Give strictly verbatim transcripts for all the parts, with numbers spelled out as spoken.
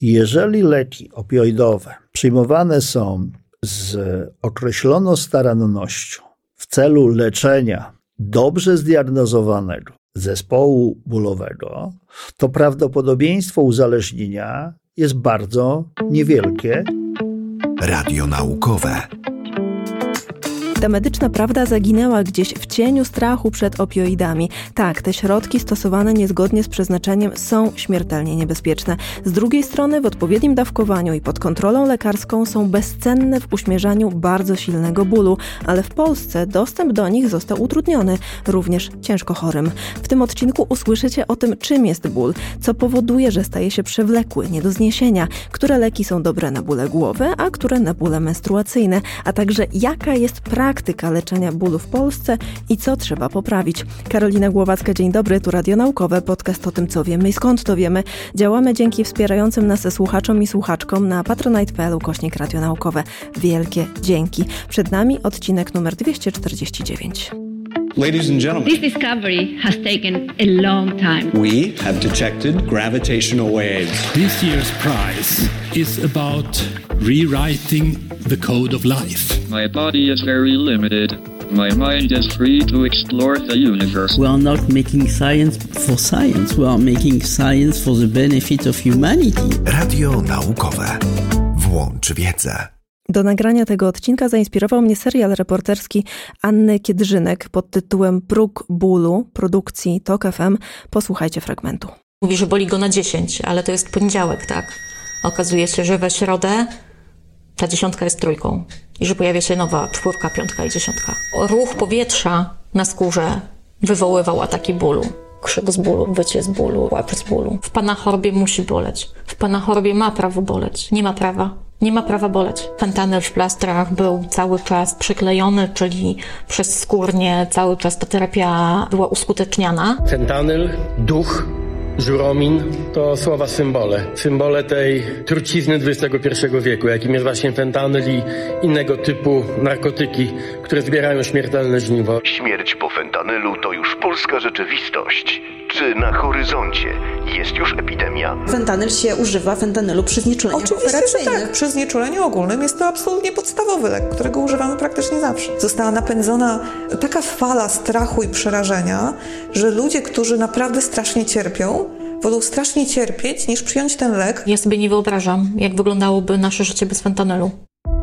Jeżeli leki opioidowe przyjmowane są z określoną starannością w celu leczenia dobrze zdiagnozowanego zespołu bólowego, to prawdopodobieństwo uzależnienia jest bardzo niewielkie. Radio naukowe. Ta medyczna prawda zaginęła gdzieś w cieniu strachu przed opioidami. Tak, te środki stosowane niezgodnie z przeznaczeniem są śmiertelnie niebezpieczne. Z drugiej strony w odpowiednim dawkowaniu i pod kontrolą lekarską są bezcenne w uśmierzaniu bardzo silnego bólu, ale w Polsce dostęp do nich został utrudniony, również ciężko chorym. W tym odcinku usłyszycie o tym, czym jest ból, co powoduje, że staje się przewlekły, nie do zniesienia, które leki są dobre na bóle głowy, a które na bóle menstruacyjne, a także jaka jest praktyka Praktyka leczenia bólu w Polsce i co trzeba poprawić. Karolina Głowacka, dzień dobry, tu Radio Naukowe, podcast o tym, co wiemy i skąd to wiemy. Działamy dzięki wspierającym nas słuchaczom i słuchaczkom na patronite kropka p l ukośnik Radio Naukowe. Wielkie dzięki. Przed nami odcinek numer dwieście czterdzieści dziewięć. Ladies and gentlemen, this discovery has taken a long time. We have detected gravitational waves. This year's prize is about rewriting the code of life. My body is very limited. My mind is free to explore the universe. We are not making science for science. We are making science for the benefit of humanity. Radio naukowe. Włącz wiedzę. Do nagrania tego odcinka zainspirował mnie serial reporterski Anny Kiedrzynek pod tytułem Próg bólu, produkcji Tok F M. Posłuchajcie fragmentu. Mówi, że boli go na dziesięć, ale to jest poniedziałek, tak? Okazuje się, że we środę ta dziesiątka jest trójką i że pojawia się nowa czwórka, piątka i dziesiątka. Ruch powietrza na skórze wywoływał ataki bólu. Krzyk z bólu, wycie z bólu, łeb z bólu. W pana chorobie musi boleć. W pana chorobie ma prawo boleć. Nie ma prawa. Nie ma prawa boleć. Fentanyl w plastrach był cały czas przyklejony, czyli przez skórnie cały czas ta terapia była uskuteczniana. Fentanyl, duch, żuromin to słowa symbole. Symbole tej trucizny dwudziestego pierwszego wieku, jakim jest właśnie fentanyl i innego typu narkotyki, które zbierają śmiertelne żniwo. Śmierć po fentanylu to już polska rzeczywistość. Czy na horyzoncie jest już epidemia? Fentanyl się używa, fentanylu przy znieczuleniach operacyjnych. Tak, przy znieczuleniu ogólnym jest to absolutnie podstawowy lek, którego używamy praktycznie zawsze. Została napędzona taka fala strachu i przerażenia, że ludzie, którzy naprawdę strasznie cierpią, wolą strasznie cierpieć, niż przyjąć ten lek. Ja sobie nie wyobrażam, jak wyglądałoby nasze życie bez fentanylu.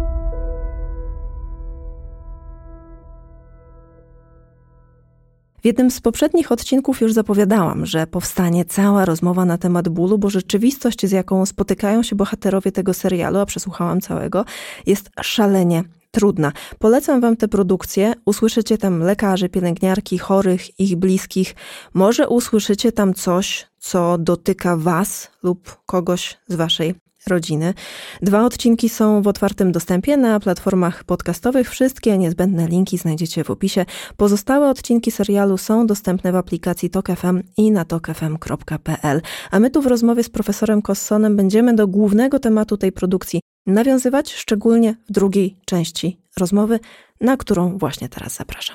W jednym z poprzednich odcinków już zapowiadałam, że powstanie cała rozmowa na temat bólu, bo rzeczywistość, z jaką spotykają się bohaterowie tego serialu, a przesłuchałam całego, jest szalenie trudna. Polecam wam tę produkcję. Usłyszycie tam lekarzy, pielęgniarki, chorych, ich bliskich. Może usłyszycie tam coś, co dotyka was lub kogoś z waszej rodziny. Dwa odcinki są w otwartym dostępie na platformach podcastowych. Wszystkie niezbędne linki znajdziecie w opisie. Pozostałe odcinki serialu są dostępne w aplikacji Tok F M i na tok f m kropka p l. A my tu w rozmowie z profesorem Kossonem będziemy do głównego tematu tej produkcji nawiązywać, szczególnie w drugiej części rozmowy, na którą właśnie teraz zapraszam.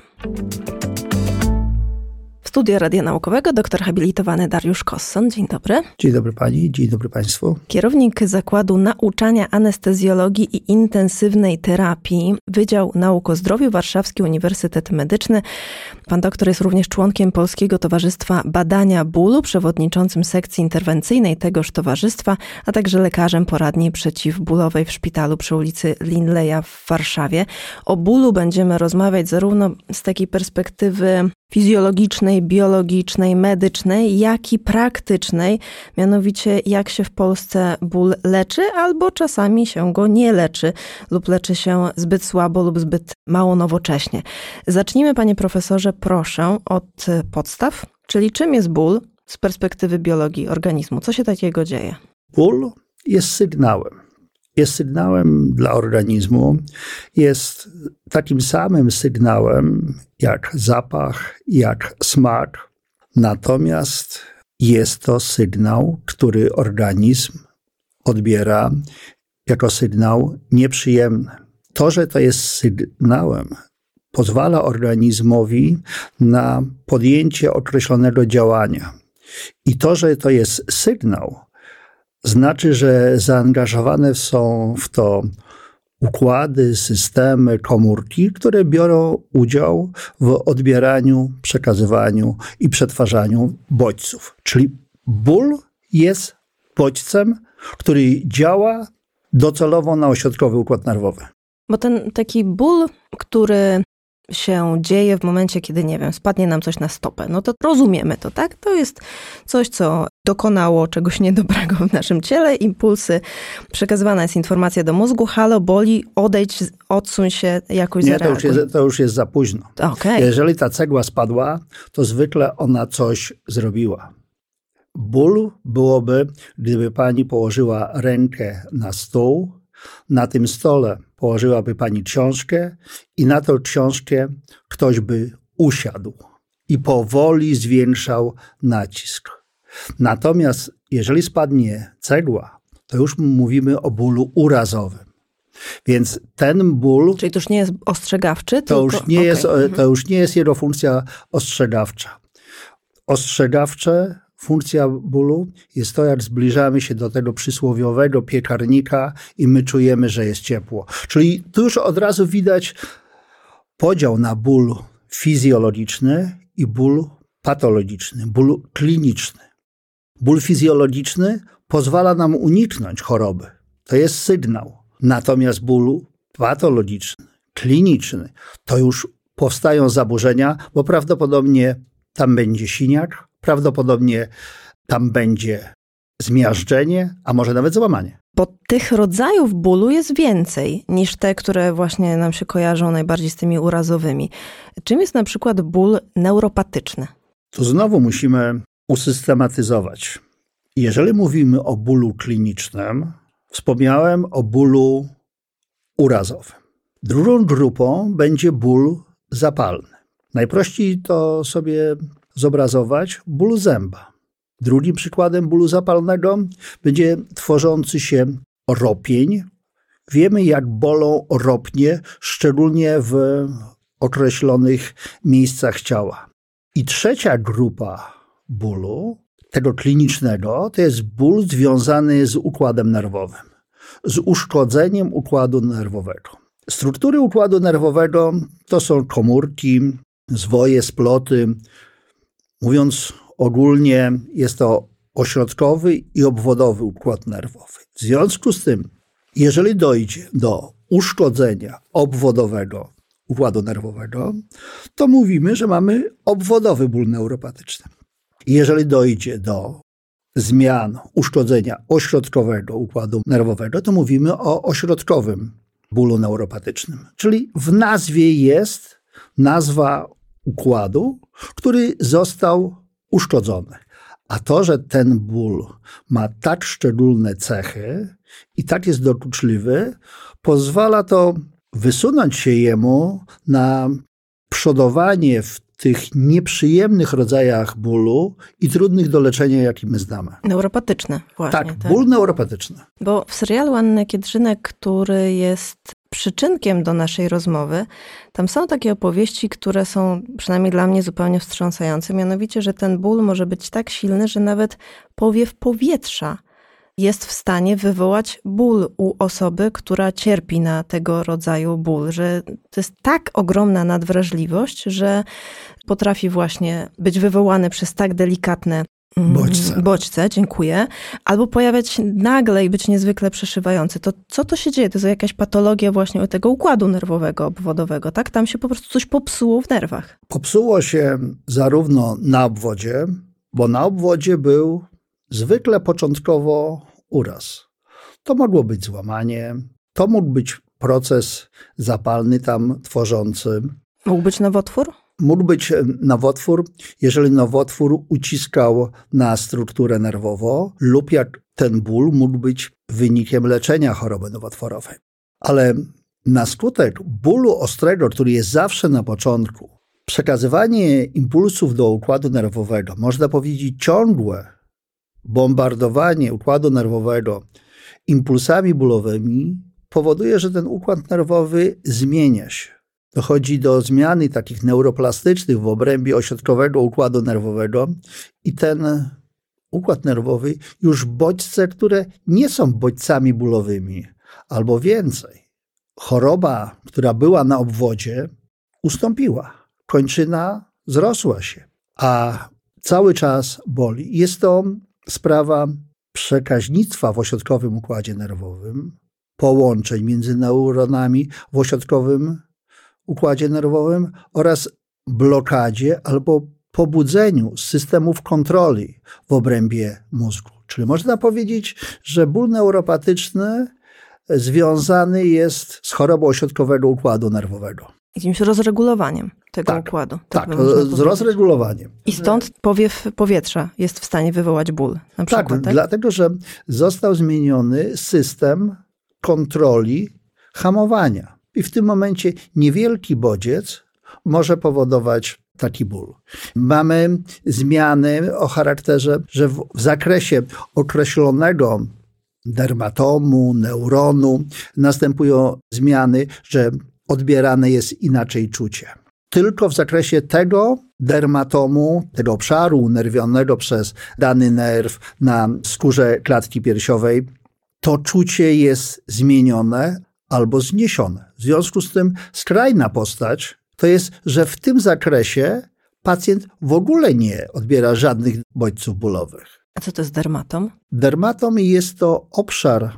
W studio Radia Naukowego doktor habilitowany Dariusz Kosson. Dzień dobry. Dzień dobry pani, dzień dobry państwu. Kierownik Zakładu Nauczania Anestezjologii i Intensywnej Terapii, Wydział Nauk o Zdrowiu, Warszawski Uniwersytet Medyczny. Pan doktor jest również członkiem Polskiego Towarzystwa Badania Bólu, przewodniczącym sekcji interwencyjnej tegoż towarzystwa, a także lekarzem poradni przeciwbólowej w szpitalu przy ulicy Lindleya w Warszawie. O bólu będziemy rozmawiać zarówno z takiej perspektywy fizjologicznej, biologicznej, medycznej, jak i praktycznej, mianowicie jak się w Polsce ból leczy, albo czasami się go nie leczy lub leczy się zbyt słabo lub zbyt mało nowocześnie. Zacznijmy, panie profesorze, proszę od podstaw, czyli czym jest ból z perspektywy biologii organizmu? Co się takiego dzieje? Ból jest sygnałem. Jest sygnałem dla organizmu, jest takim samym sygnałem jak zapach, jak smak. Natomiast jest to sygnał, który organizm odbiera jako sygnał nieprzyjemny. To, że to jest sygnałem, pozwala organizmowi na podjęcie określonego działania. I to, że to jest sygnał, znaczy, że zaangażowane są w to układy, systemy, komórki, które biorą udział w odbieraniu, przekazywaniu i przetwarzaniu bodźców. Czyli ból jest bodźcem, który działa docelowo na ośrodkowy układ nerwowy. Bo ten taki ból, który się dzieje w momencie, kiedy, nie wiem, spadnie nam coś na stopę, no to rozumiemy to, tak? To jest coś, co dokonało czegoś niedobrego w naszym ciele, impulsy, przekazywana jest informacja do mózgu, halo, boli, odejdź, odsuń się, jakoś Nie, zareaguj. to już jest, to już jest za późno. Okay. Jeżeli ta cegła spadła, to zwykle ona coś zrobiła. Ból byłoby, gdyby pani położyła rękę na stół, na tym stole położyłaby pani książkę i na tą książkę ktoś by usiadł i powoli zwiększał nacisk. Natomiast jeżeli spadnie cegła, to już mówimy o bólu urazowym. Więc ten ból... Czyli to już nie jest ostrzegawczy? To, tylko... już, nie okay. jest, to już nie jest jego funkcja ostrzegawcza. Ostrzegawcze funkcja bólu jest to, jak zbliżamy się do tego przysłowiowego piekarnika i my czujemy, że jest ciepło. Czyli tu już od razu widać podział na ból fizjologiczny i ból patologiczny, ból kliniczny. Ból fizjologiczny pozwala nam uniknąć choroby. To jest sygnał. Natomiast ból patologiczny, kliniczny, to już powstają zaburzenia, bo prawdopodobnie tam będzie siniak, prawdopodobnie tam będzie zmiażdżenie, a może nawet złamanie. Bo tych rodzajów bólu jest więcej niż te, które właśnie nam się kojarzą najbardziej z tymi urazowymi. Czym jest na przykład ból neuropatyczny? Tu znowu musimy usystematyzować. Jeżeli mówimy o bólu klinicznym, wspomniałem o bólu urazowym. Drugą grupą będzie ból zapalny. Najprościej to sobie zobrazować ból zęba. Drugim przykładem bólu zapalnego będzie tworzący się ropień. Wiemy, jak bolą ropnie, szczególnie w określonych miejscach ciała. I trzecia grupa bólu, tego klinicznego, to jest ból związany z układem nerwowym, z uszkodzeniem układu nerwowego. Struktury układu nerwowego to są komórki, zwoje, sploty. Mówiąc ogólnie, jest to ośrodkowy i obwodowy układ nerwowy. W związku z tym, jeżeli dojdzie do uszkodzenia obwodowego układu nerwowego, to mówimy, że mamy obwodowy ból neuropatyczny. Jeżeli dojdzie do zmian, uszkodzenia ośrodkowego układu nerwowego, to mówimy o ośrodkowym bólu neuropatycznym. Czyli w nazwie jest nazwa układu, który został uszkodzony. A to, że ten ból ma tak szczególne cechy i tak jest dokuczliwy, pozwala to wysunąć się jemu na przodowanie w tych nieprzyjemnych rodzajach bólu i trudnych do leczenia, jakie my znamy. Neuropatyczne właśnie. Tak, tak, ból neuropatyczny. Bo w serialu Anny Kiedrzynek, który jest przyczynkiem do naszej rozmowy, tam są takie opowieści, które są przynajmniej dla mnie zupełnie wstrząsające. Mianowicie, że ten ból może być tak silny, że nawet powiew powietrza jest w stanie wywołać ból u osoby, która cierpi na tego rodzaju ból. Że to jest tak ogromna nadwrażliwość, że potrafi właśnie być wywołany przez tak delikatne bodźce. bodźce, dziękuję, albo pojawiać się nagle i być niezwykle przeszywający. To co to się dzieje? To jest jakaś patologia właśnie tego układu nerwowego, obwodowego, tak? Tam się po prostu coś popsuło w nerwach. Popsuło się zarówno na obwodzie, bo na obwodzie był zwykle początkowo uraz. To mogło być złamanie, to mógł być proces zapalny tam tworzący. Mógł być nowotwór? Mógł być nowotwór, jeżeli nowotwór uciskał na strukturę nerwową lub jak ten ból mógł być wynikiem leczenia choroby nowotworowej. Ale na skutek bólu ostrego, który jest zawsze na początku, przekazywanie impulsów do układu nerwowego, można powiedzieć ciągłe bombardowanie układu nerwowego impulsami bólowymi powoduje, że ten układ nerwowy zmienia się. Dochodzi do zmiany takich neuroplastycznych w obrębie ośrodkowego układu nerwowego i ten układ nerwowy już bodźce, które nie są bodźcami bólowymi, albo więcej. Choroba, która była na obwodzie, ustąpiła. Kończyna zrosła się, a cały czas boli. Jest to sprawa przekaźnictwa w ośrodkowym układzie nerwowym, połączeń między neuronami w ośrodkowym układzie nerwowym oraz blokadzie albo pobudzeniu systemów kontroli w obrębie mózgu. Czyli można powiedzieć, że ból neuropatyczny związany jest z chorobą ośrodkowego układu nerwowego. Jakimś rozregulowaniem tego tak, układu. Tak, tak z rozregulowaniem. I stąd powiew powietrza jest w stanie wywołać ból. Na przykład, tak, tak, dlatego że został zmieniony system kontroli hamowania. I w tym momencie niewielki bodziec może powodować taki ból. Mamy zmiany o charakterze, że w, w zakresie określonego dermatomu, neuronu następują zmiany, że odbierane jest inaczej czucie. Tylko w zakresie tego dermatomu, tego obszaru unerwionego przez dany nerw na skórze klatki piersiowej, to czucie jest zmienione albo zniesione. W związku z tym skrajna postać to jest, że w tym zakresie pacjent w ogóle nie odbiera żadnych bodźców bólowych. A co to jest dermatom? Dermatom jest to obszar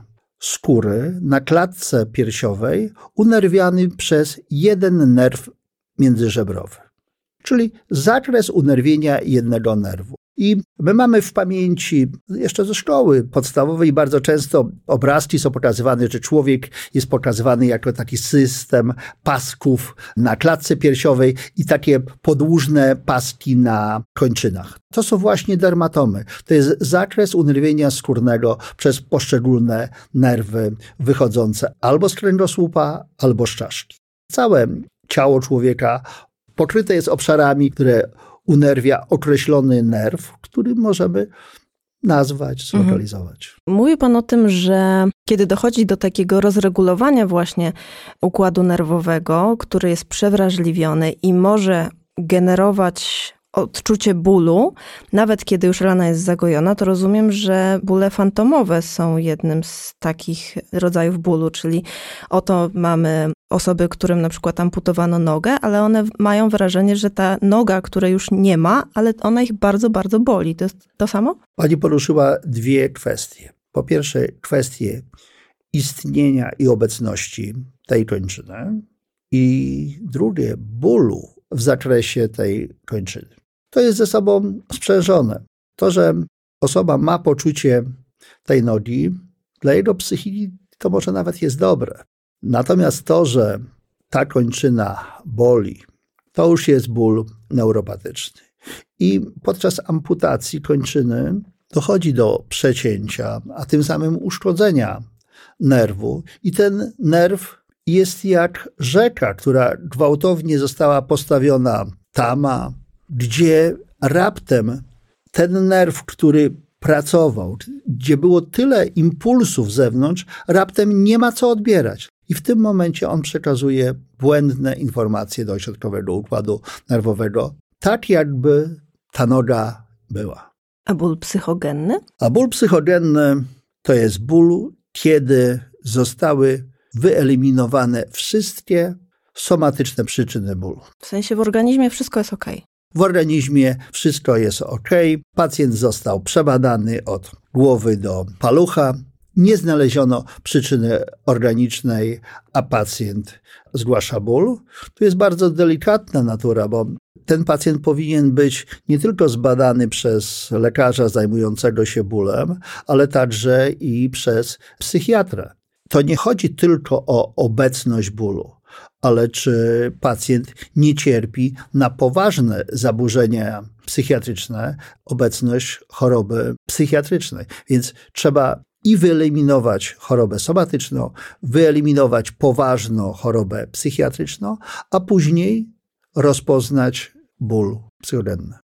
skóry na klatce piersiowej unerwiany przez jeden nerw międzyżebrowy, czyli zakres unerwienia jednego nerwu. I my mamy w pamięci, jeszcze ze szkoły podstawowej, bardzo często obrazki są pokazywane, że człowiek jest pokazywany jako taki system pasków na klatce piersiowej i takie podłużne paski na kończynach. To są właśnie dermatomy. To jest zakres unerwienia skórnego przez poszczególne nerwy wychodzące albo z kręgosłupa, albo z czaszki. Całe ciało człowieka pokryte jest obszarami, które unerwia określony nerw, który możemy nazwać, zlokalizować. Mhm. Mówi pan o tym, że kiedy dochodzi do takiego rozregulowania właśnie układu nerwowego, który jest przewrażliwiony i może generować odczucie bólu, nawet kiedy już rana jest zagojona, to rozumiem, że bóle fantomowe są jednym z takich rodzajów bólu, czyli oto mamy osoby, którym na przykład amputowano nogę, ale one mają wrażenie, że ta noga, której już nie ma, ale ona ich bardzo, bardzo boli. To jest to samo? Pani poruszyła dwie kwestie. Po pierwsze kwestię istnienia i obecności tej kończyny i drugie bólu w zakresie tej kończyny. To jest ze sobą sprzężone. To, że osoba ma poczucie tej nogi, dla jego psychiki to może nawet jest dobre. Natomiast to, że ta kończyna boli, to już jest ból neuropatyczny. I podczas amputacji kończyny dochodzi do przecięcia, a tym samym uszkodzenia nerwu. I ten nerw jest jak rzeka, która gwałtownie została postawiona tama, gdzie raptem ten nerw, który pracował, gdzie było tyle impulsów z zewnątrz, raptem nie ma co odbierać. I w tym momencie on przekazuje błędne informacje do ośrodkowego układu nerwowego, tak jakby ta noga była. A ból psychogenny? A ból psychogenny to jest ból, kiedy zostały wyeliminowane wszystkie somatyczne przyczyny bólu. W sensie w organizmie wszystko jest okej. W organizmie wszystko jest ok. Pacjent został przebadany od głowy do palucha. Nie znaleziono przyczyny organicznej, a pacjent zgłasza ból. To jest bardzo delikatna natura, bo ten pacjent powinien być nie tylko zbadany przez lekarza zajmującego się bólem, ale także i przez psychiatrę. To nie chodzi tylko o obecność bólu, ale czy pacjent nie cierpi na poważne zaburzenia psychiatryczne, obecność choroby psychiatrycznej. Więc trzeba i wyeliminować chorobę somatyczną, wyeliminować poważną chorobę psychiatryczną, a później rozpoznać ból psychogenny.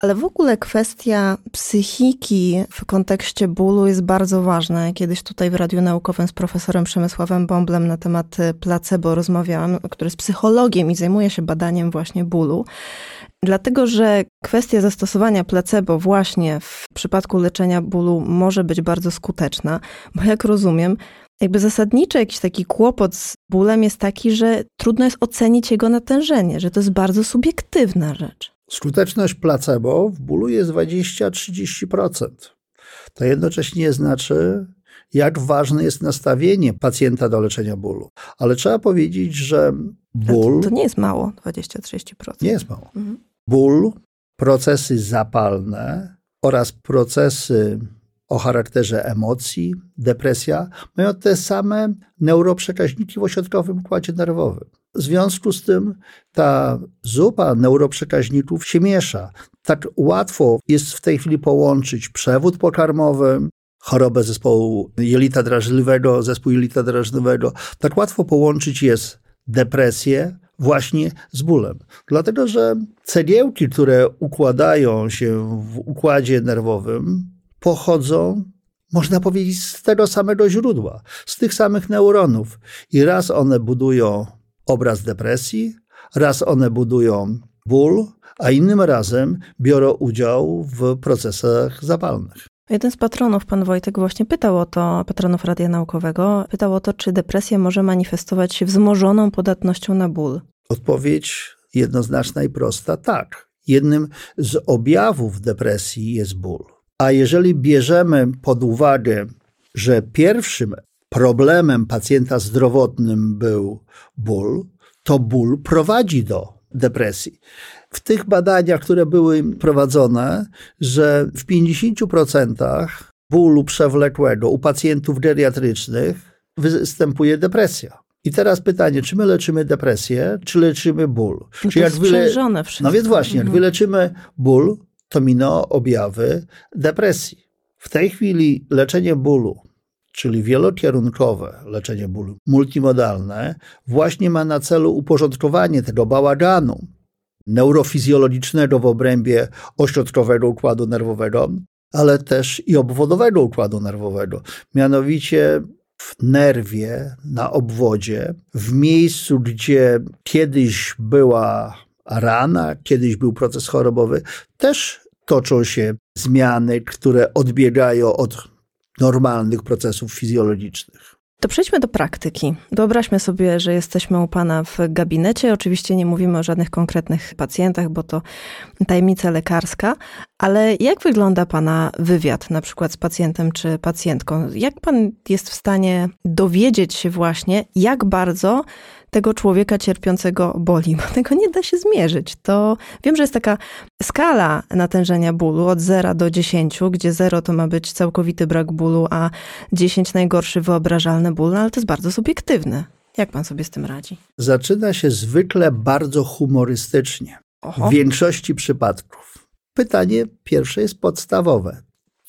Ale w ogóle kwestia psychiki w kontekście bólu jest bardzo ważna. Kiedyś tutaj w Radiu Naukowym z profesorem Przemysławem Bąblem na temat placebo rozmawiałam, który jest psychologiem i zajmuje się badaniem właśnie bólu. Dlatego, że kwestia zastosowania placebo właśnie w przypadku leczenia bólu może być bardzo skuteczna, bo jak rozumiem, jakby zasadniczy jakiś taki kłopot z bólem jest taki, że trudno jest ocenić jego natężenie, że to jest bardzo subiektywna rzecz. Skuteczność placebo w bólu jest dwadzieścia do trzydziestu procent. To jednocześnie znaczy, jak ważne jest nastawienie pacjenta do leczenia bólu. Ale trzeba powiedzieć, że ból... To, to nie jest mało, dwadzieścia do trzydziestu procent. Nie jest mało. Mhm. Ból, procesy zapalne oraz procesy o charakterze emocji, depresja, mają te same neuroprzekaźniki w ośrodkowym układzie nerwowym. W związku z tym ta zupa neuroprzekaźników się miesza. Tak łatwo jest w tej chwili połączyć przewód pokarmowy, chorobę zespołu jelita drażliwego, zespół jelita drażliwego. Tak łatwo połączyć jest depresję właśnie z bólem. Dlatego, że cegiełki, które układają się w układzie nerwowym, pochodzą, można powiedzieć, z tego samego źródła, z tych samych neuronów. I raz one budują obraz depresji, raz one budują ból, a innym razem biorą udział w procesach zapalnych. Jeden z patronów, pan Wojtek, właśnie pytał o to, patronów Radia Naukowego, pytał o to, czy depresja może manifestować się wzmożoną podatnością na ból. Odpowiedź jednoznaczna i prosta, tak. Jednym z objawów depresji jest ból. A jeżeli bierzemy pod uwagę, że pierwszym problemem pacjenta zdrowotnym był ból, to ból prowadzi do depresji. W tych badaniach, które były prowadzone, że w pięćdziesięciu procentach bólu przewlekłego u pacjentów geriatrycznych występuje depresja. I teraz pytanie, czy my leczymy depresję, czy leczymy ból? No czy to jak wyle... wszystko. No więc właśnie, jak mhm. wyleczymy ból, to miną objawy depresji. W tej chwili leczenie bólu, czyli wielokierunkowe leczenie bólu, multimodalne, właśnie ma na celu uporządkowanie tego bałaganu neurofizjologicznego w obrębie ośrodkowego układu nerwowego, ale też i obwodowego układu nerwowego. Mianowicie w nerwie, na obwodzie, w miejscu, gdzie kiedyś była rana, kiedyś był proces chorobowy, też toczą się zmiany, które odbiegają od normalnych procesów fizjologicznych. To przejdźmy do praktyki. Wyobraźmy sobie, że jesteśmy u pana w gabinecie. Oczywiście nie mówimy o żadnych konkretnych pacjentach, bo to tajemnica lekarska, ale jak wygląda pana wywiad na przykład z pacjentem czy pacjentką? Jak pan jest w stanie dowiedzieć się właśnie, jak bardzo tego człowieka cierpiącego boli, bo tego nie da się zmierzyć. To wiem, że jest taka skala natężenia bólu od zera do dziesięciu, gdzie zero to ma być całkowity brak bólu, a dziesięć najgorszy wyobrażalny ból, no ale to jest bardzo subiektywne. Jak pan sobie z tym radzi? Zaczyna się zwykle bardzo humorystycznie. Oho. W większości przypadków. Pytanie pierwsze jest podstawowe.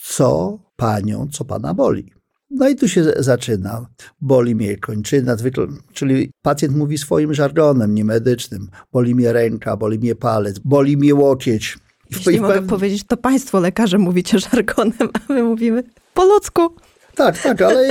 Co panią, co pana boli? No i tu się zaczyna. Boli mnie kończyna, zwykle, czyli pacjent mówi swoim żargonem niemedycznym. Boli mnie ręka, boli mnie palec, boli mnie łokieć. Jeśli mogę pew... powiedzieć, to państwo lekarze mówicie żargonem, a my mówimy po ludzku. Tak, tak, ale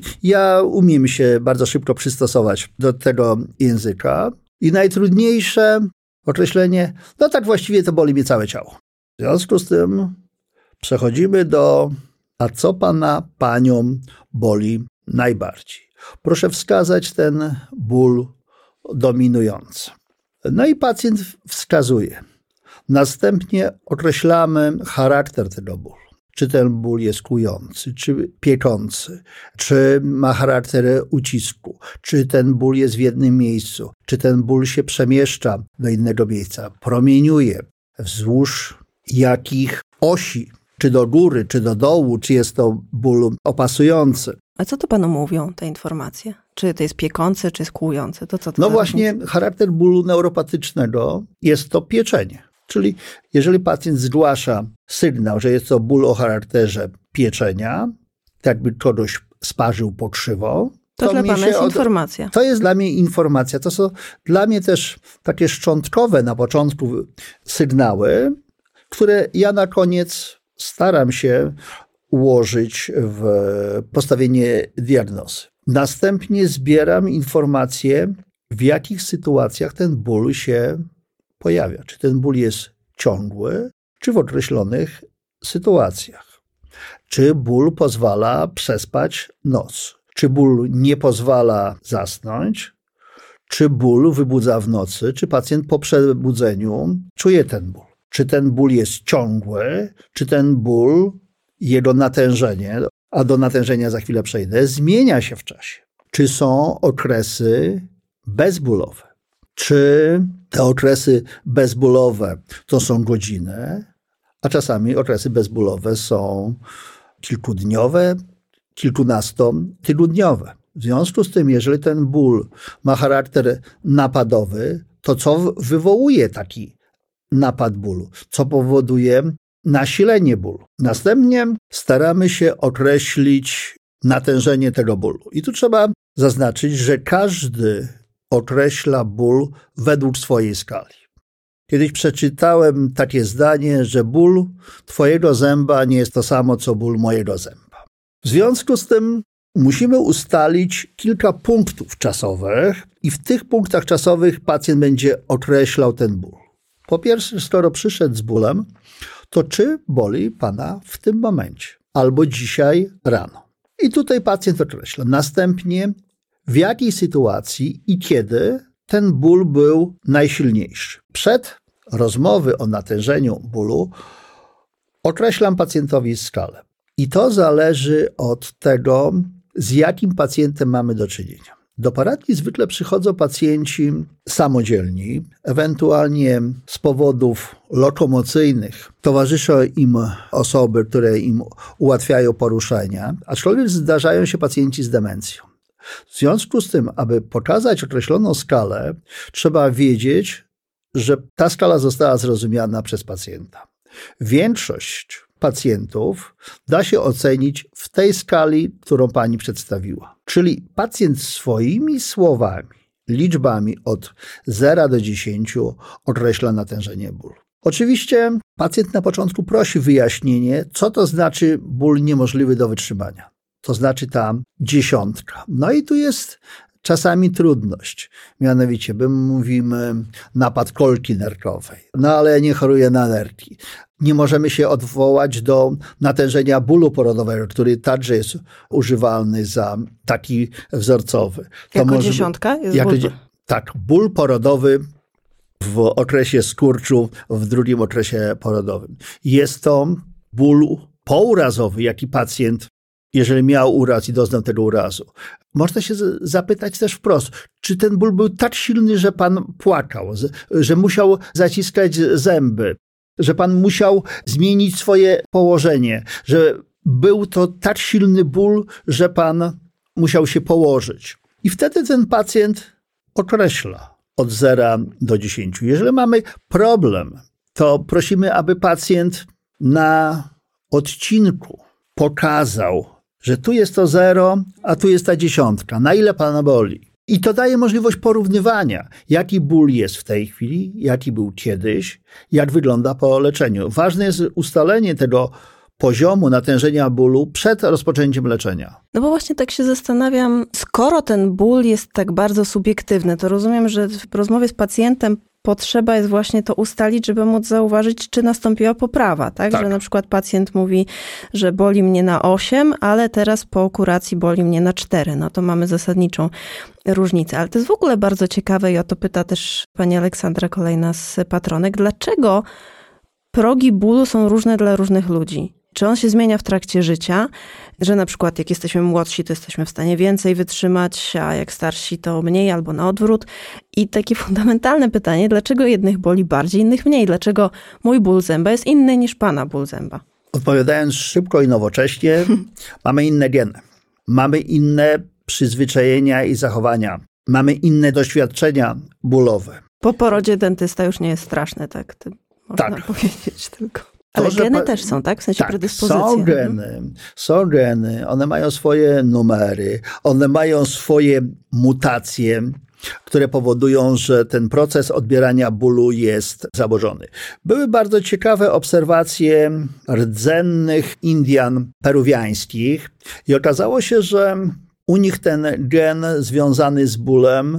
ja umiem się bardzo szybko przystosować do tego języka. I najtrudniejsze określenie, no tak właściwie to boli mnie całe ciało. W związku z tym przechodzimy do, a co pana, panią boli najbardziej? Proszę wskazać ten ból dominujący. No i pacjent wskazuje. Następnie określamy charakter tego bólu. Czy ten ból jest kłujący, czy piekący, czy ma charakter ucisku, czy ten ból jest w jednym miejscu, czy ten ból się przemieszcza do innego miejsca, promieniuje, wzdłuż jakich osi, czy do góry, czy do dołu, czy jest to ból opasujący. A co to panu mówią te informacje? Czy to jest piekące, czy jest kłujące? To co to no właśnie, różnica? Charakter bólu neuropatycznego jest to pieczenie. Czyli jeżeli pacjent zgłasza sygnał, że jest to ból o charakterze pieczenia, tak by kogoś sparzył pokrzywo, to, to dla pana jest od... informacja. To jest dla mnie informacja. To są dla mnie też takie szczątkowe na początku sygnały, które ja na koniec staram się ułożyć w postawienie diagnozy. Następnie zbieram informacje, w jakich sytuacjach ten ból się pojawia. Czy ten ból jest ciągły, czy w określonych sytuacjach. Czy ból pozwala przespać noc? Czy ból nie pozwala zasnąć? Czy ból wybudza w nocy? Czy pacjent po przebudzeniu czuje ten ból? Czy ten ból jest ciągły? Czy ten ból, jego natężenie, a do natężenia za chwilę przejdę, zmienia się w czasie? Czy są okresy bezbólowe? Czy te okresy bezbólowe to są godziny, a czasami okresy bezbólowe są kilkudniowe, kilkunastotygodniowe. W związku z tym, jeżeli ten ból ma charakter napadowy, to co wywołuje taki napad bólu? Co powoduje nasilenie bólu? Następnie staramy się określić natężenie tego bólu. I tu trzeba zaznaczyć, że każdy określa ból według swojej skali. Kiedyś przeczytałem takie zdanie, że ból twojego zęba nie jest to samo, co ból mojego zęba. W związku z tym musimy ustalić kilka punktów czasowych i w tych punktach czasowych pacjent będzie określał ten ból. Po pierwsze, skoro przyszedł z bólem, to czy boli pana w tym momencie albo dzisiaj rano. I tutaj pacjent określa. Następnie w jakiej sytuacji i kiedy ten ból był najsilniejszy. Przed rozmowy o natężeniu bólu określam pacjentowi skalę. I to zależy od tego, z jakim pacjentem mamy do czynienia. Do poradni zwykle przychodzą pacjenci samodzielni, ewentualnie z powodów lokomocyjnych. Towarzyszą im osoby, które im ułatwiają poruszenia, aczkolwiek zdarzają się pacjenci z demencją. W związku z tym, aby pokazać określoną skalę, trzeba wiedzieć, że ta skala została zrozumiana przez pacjenta. Większość pacjentów da się ocenić w tej skali, którą pani przedstawiła. Czyli pacjent swoimi słowami, liczbami od zera do dziesięciu określa natężenie bólu. Oczywiście pacjent na początku prosi wyjaśnienie, co to znaczy ból niemożliwy do wytrzymania. To znaczy ta dziesiątka. No i tu jest czasami trudność. Mianowicie, my mówimy napad kolki nerkowej. No ale ja nie choruję na nerki. Nie możemy się odwołać do natężenia bólu porodowego, który także jest używalny za taki wzorcowy. To jako może, dziesiątka jest jako, ból? Tak, ból porodowy w okresie skurczu, w drugim okresie porodowym. Jest to ból pourazowy, jaki pacjent, jeżeli miał uraz i doznał tego urazu. Można się zapytać też wprost, czy ten ból był tak silny, że pan płakał, że musiał zaciskać zęby, że pan musiał zmienić swoje położenie, że był to tak silny ból, że pan musiał się położyć. I wtedy ten pacjent określa od zera do dziesięciu. Jeżeli mamy problem, to prosimy, aby pacjent na odcinku pokazał, że tu jest to zero, a tu jest ta dziesiątka. Na ile pana boli? I to daje możliwość porównywania, jaki ból jest w tej chwili, jaki był kiedyś, jak wygląda po leczeniu. Ważne jest ustalenie tego poziomu natężenia bólu przed rozpoczęciem leczenia. No bo właśnie tak się zastanawiam, skoro ten ból jest tak bardzo subiektywny, to rozumiem, że w rozmowie z pacjentem potrzeba jest właśnie to ustalić, żeby móc zauważyć, czy nastąpiła poprawa, tak? tak? Że na przykład pacjent mówi, że boli mnie na osiem, ale teraz po kuracji boli mnie na cztery. No to mamy zasadniczą różnicę. Ale to jest w ogóle bardzo ciekawe i o to pyta też pani Aleksandra, kolejna z patronek. Dlaczego progi bólu są różne dla różnych ludzi? Czy on się zmienia w trakcie życia, że na przykład jak jesteśmy młodsi, to jesteśmy w stanie więcej wytrzymać, a jak starsi to mniej albo na odwrót. I takie fundamentalne pytanie, dlaczego jednych boli bardziej, innych mniej? Dlaczego mój ból zęba jest inny niż pana ból zęba? Odpowiadając szybko i nowocześnie, mamy inne geny. Mamy inne przyzwyczajenia i zachowania. Mamy inne doświadczenia bólowe. Po porodzie dentysta już nie jest straszny, tak? To można tak. powiedzieć tylko. Ale to, geny pa... też są, tak? W sensie tak, predyspozycje. są geny, są geny, one mają swoje numery, one mają swoje mutacje. które powodują, że ten proces odbierania bólu jest zaburzony. Były bardzo ciekawe obserwacje rdzennych Indian peruwiańskich i okazało się, że u nich ten gen związany z bólem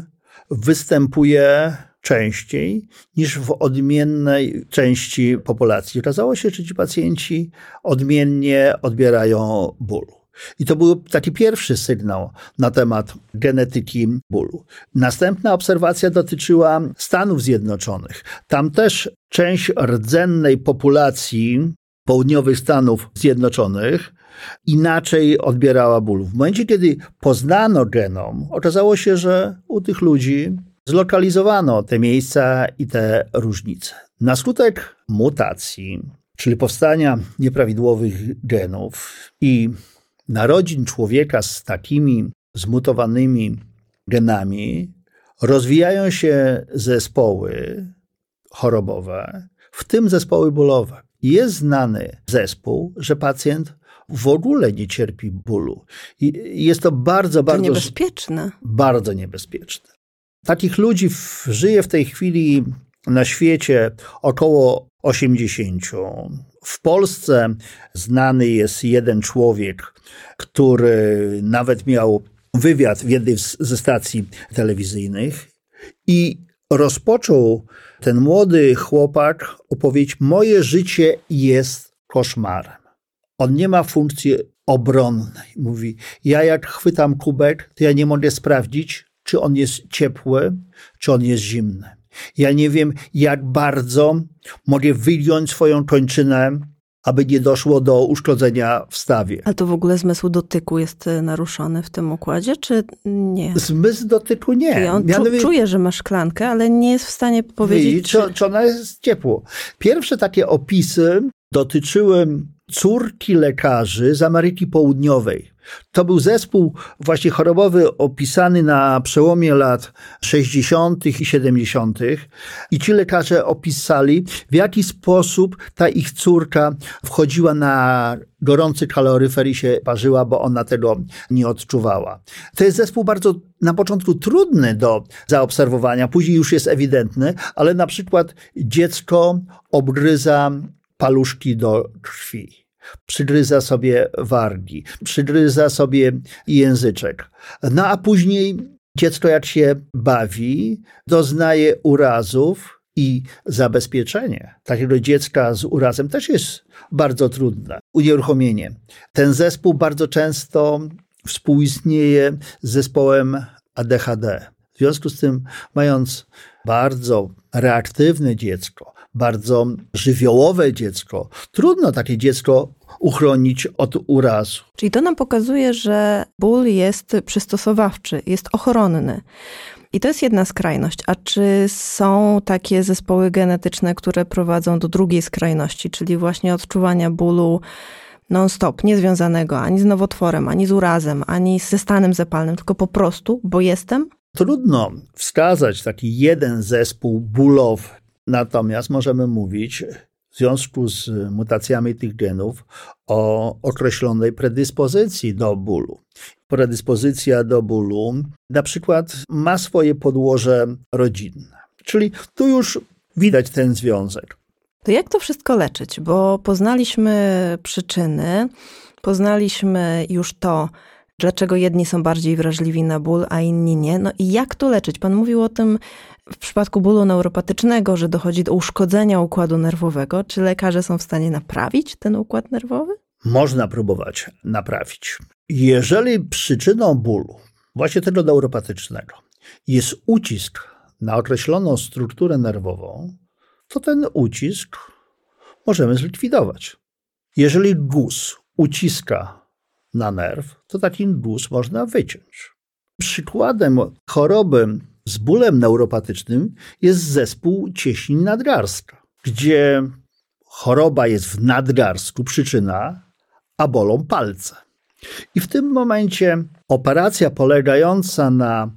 występuje częściej niż w odmiennej części populacji. Okazało się, że ci pacjenci odmiennie odbierają ból. I to był taki pierwszy sygnał na temat genetyki bólu. Następna obserwacja dotyczyła Stanów Zjednoczonych. Tam też część rdzennej populacji południowych Stanów Zjednoczonych inaczej odbierała ból. W momencie, kiedy poznano genom, okazało się, że u tych ludzi zlokalizowano te miejsca i te różnice. Na skutek mutacji, czyli powstania nieprawidłowych genów i narodzin człowieka z takimi zmutowanymi genami, rozwijają się zespoły chorobowe, w tym zespoły bólowe. Jest znany zespół, że pacjent w ogóle nie cierpi bólu. I jest to bardzo, bardzo... To niebezpieczne. Bardzo niebezpieczne. Takich ludzi w, żyje w tej chwili na świecie około osiemdziesięciu. W Polsce znany jest jeden człowiek, który nawet miał wywiad w jednej ze stacji telewizyjnych i rozpoczął ten młody chłopak opowieść: moje życie jest koszmarem. On nie ma funkcji obronnej. Mówi, ja jak chwytam kubek, to ja nie mogę sprawdzić, czy on jest ciepły, czy on jest zimny. Ja nie wiem, jak bardzo mogę wyjąć swoją kończynę, aby nie doszło do uszkodzenia w stawie. Ale to w ogóle zmysł dotyku jest naruszony w tym układzie, czy nie? Zmysł dotyku nie. I on Mianowicie, czuje, że ma szklankę, ale nie jest w stanie powiedzieć, widzi, czy... czy ona jest ciepło. Pierwsze takie opisy dotyczyły córki lekarzy z Ameryki Południowej. To był zespół właśnie chorobowy opisany na przełomie lat sześćdziesiątych i siedemdziesiątych i ci lekarze opisali, w jaki sposób ta ich córka wchodziła na gorący kaloryfer i się parzyła, bo ona tego nie odczuwała. To jest zespół bardzo na początku trudny do zaobserwowania, później już jest ewidentny, ale na przykład dziecko obgryza paluszki do krwi. Przygryza sobie wargi, przygryza sobie języczek. No a później dziecko, jak się bawi, doznaje urazów i zabezpieczenie takiego dziecka z urazem też jest bardzo trudne. Unieruchomienie. Ten zespół bardzo często współistnieje z zespołem A D H D. W związku z tym, mając bardzo reaktywne dziecko, bardzo żywiołowe dziecko, trudno takie dziecko uchronić od urazu. Czyli to nam pokazuje, że ból jest przystosowawczy, jest ochronny. I to jest jedna skrajność. A czy są takie zespoły genetyczne, które prowadzą do drugiej skrajności, czyli właśnie odczuwania bólu non-stop, niezwiązanego ani z nowotworem, ani z urazem, ani ze stanem zapalnym, tylko po prostu, bo jestem? Trudno wskazać taki jeden zespół bólowy. Natomiast możemy mówić w związku z mutacjami tych genów o określonej predyspozycji do bólu. Predyspozycja do bólu na przykład ma swoje podłoże rodzinne. Czyli tu już widać ten związek. To jak to wszystko leczyć? Bo poznaliśmy przyczyny, poznaliśmy już to, dlaczego jedni są bardziej wrażliwi na ból, a inni nie. No i jak to leczyć? Pan mówił o tym w przypadku bólu neuropatycznego, że dochodzi do uszkodzenia układu nerwowego. Czy lekarze są w stanie naprawić ten układ nerwowy? Można próbować naprawić. Jeżeli przyczyną bólu, właśnie tego neuropatycznego, jest ucisk na określoną strukturę nerwową, to ten ucisk możemy zlikwidować. Jeżeli guz uciska na nerw, to taki guz można wyciąć. Przykładem choroby z bólem neuropatycznym jest zespół cieśnin nadgarstka, gdzie choroba jest w nadgarstku, przyczyna, a bolą palce. I w tym momencie operacja polegająca na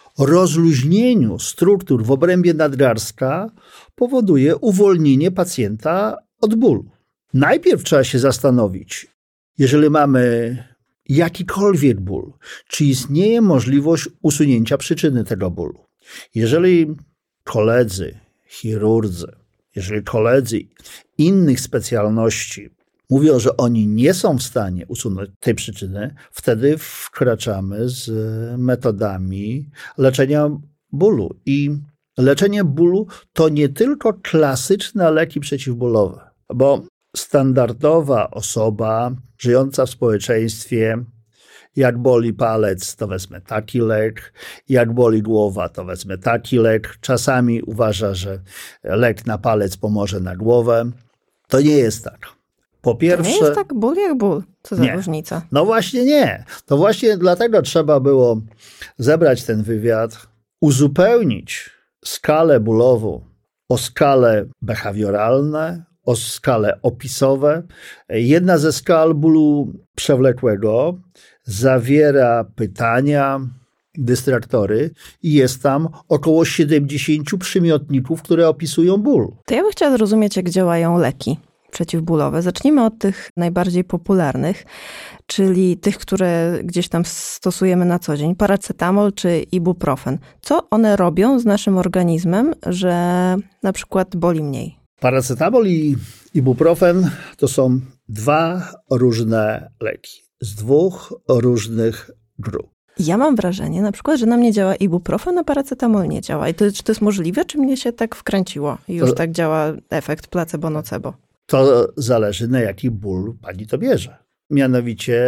rozluźnieniu struktur w obrębie nadgarstka powoduje uwolnienie pacjenta od bólu. Najpierw trzeba się zastanowić, jeżeli mamy jakikolwiek ból, czy istnieje możliwość usunięcia przyczyny tego bólu. Jeżeli koledzy, chirurdzy, jeżeli koledzy innych specjalności mówią, że oni nie są w stanie usunąć tej przyczyny, wtedy wkraczamy z metodami leczenia bólu. I leczenie bólu to nie tylko klasyczne leki przeciwbólowe, bo standardowa osoba żyjąca w społeczeństwie, jak boli palec, to wezmę taki lek, jak boli głowa, to wezmę taki lek. Czasami uważa, że lek na palec pomoże na głowę. To nie jest tak. Po pierwsze, to nie jest tak ból jak ból. Co za nie. różnica? No właśnie nie. To właśnie dlatego trzeba było zebrać ten wywiad, uzupełnić skalę bólową o skalę behawioralne, o skalę opisowe. Jedna ze skal bólu przewlekłego zawiera pytania, dystraktory i jest tam około siedemdziesiąt przymiotników, które opisują ból. To ja bym chciała zrozumieć, jak działają leki przeciwbólowe. Zacznijmy od tych najbardziej popularnych, czyli tych, które gdzieś tam stosujemy na co dzień. Paracetamol czy ibuprofen. Co one robią z naszym organizmem, że na przykład boli mniej? Paracetamol i ibuprofen to są dwa różne leki z dwóch różnych grup. Ja mam wrażenie na przykład, że na mnie działa ibuprofen, a paracetamol nie działa. I to, czy to jest możliwe, czy mnie się tak wkręciło i już to, tak działa efekt placebo-nocebo? To zależy, na jaki ból pani to bierze. Mianowicie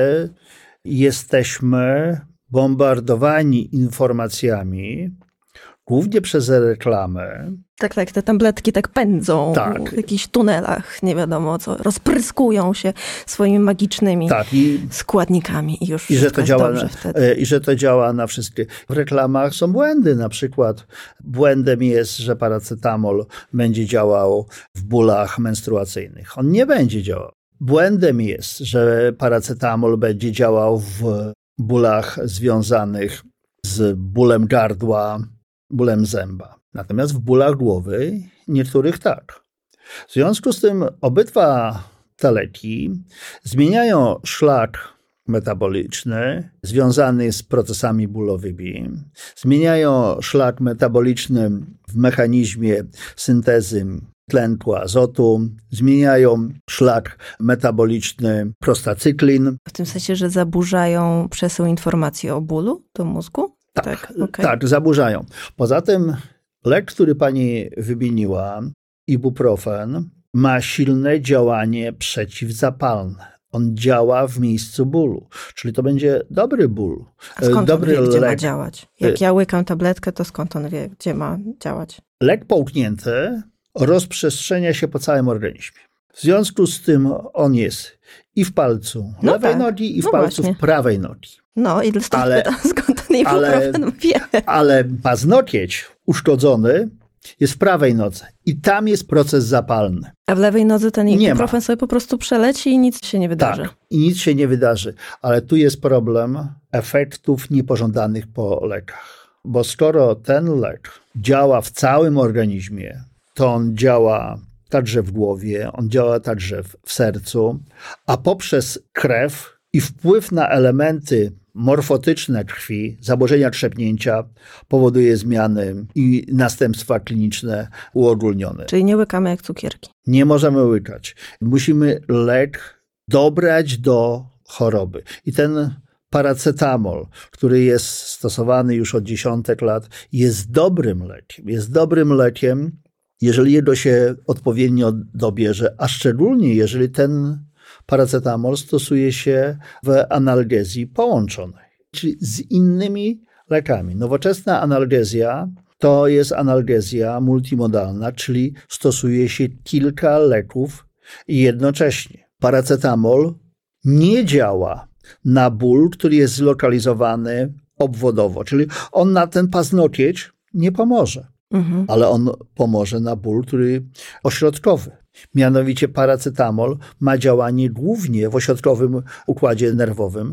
jesteśmy bombardowani informacjami, głównie przez reklamę. Tak, tak, te tabletki tak pędzą tak. w jakichś tunelach, nie wiadomo co, rozpryskują się swoimi magicznymi tak, i, składnikami i już i że to działa dobrze na, wtedy. I że to działa na wszystkie. W reklamach są błędy, na przykład błędem jest, że paracetamol będzie działał w bólach menstruacyjnych. On nie będzie działał. Błędem jest, że paracetamol będzie działał w bólach związanych z bólem gardła, bólem zęba. Natomiast w bólach głowy niektórych tak. W związku z tym obydwa te leki zmieniają szlak metaboliczny związany z procesami bólowymi, zmieniają szlak metaboliczny w mechanizmie syntezy tlenku azotu, zmieniają szlak metaboliczny prostacyklin. W tym sensie, że zaburzają przesył informacji o bólu do mózgu? Tak, tak, okay. tak, zaburzają. Poza tym lek, który pani wymieniła, ibuprofen, ma silne działanie przeciwzapalne. On działa w miejscu bólu, czyli to będzie dobry ból. A skąd dobry on wie, gdzie lek. ma działać? Jak ja łykam tabletkę, to skąd on wie, gdzie ma działać? Lek połknięty rozprzestrzenia się po całym organizmie. W związku z tym on jest i w palcu no lewej tak. nogi, i w no palcu właśnie. prawej nogi. No i stąd ale, pytam, skąd ten ibuprofen wie. Ale paznokieć uszkodzony jest w prawej nodze i tam jest proces zapalny. A w lewej nodze ten ibuprofen sobie po prostu przeleci i nic się nie wydarzy. Tak, i nic się nie wydarzy. Ale tu jest problem efektów niepożądanych po lekach. Bo skoro ten lek działa w całym organizmie, to on działa także w głowie, on działa także w, w sercu, a poprzez krew i wpływ na elementy morfotyczne krwi, zaburzenia trzepnięcia powoduje zmiany i następstwa kliniczne uogólnione. Czyli nie łykamy jak cukierki. Nie możemy łykać. Musimy lek dobrać do choroby. I ten paracetamol, który jest stosowany już od dziesiątek lat, jest dobrym lekiem. Jest dobrym lekiem, jeżeli jego się odpowiednio dobierze, a szczególnie jeżeli ten paracetamol stosuje się w analgezji połączonej, czyli z innymi lekami. Nowoczesna analgezja to jest analgezja multimodalna, czyli stosuje się kilka leków jednocześnie. Paracetamol nie działa na ból, który jest zlokalizowany obwodowo, czyli on na ten paznokieć nie pomoże. Mhm. Ale on pomoże na ból, który ośrodkowy. Mianowicie paracetamol ma działanie głównie w ośrodkowym układzie nerwowym.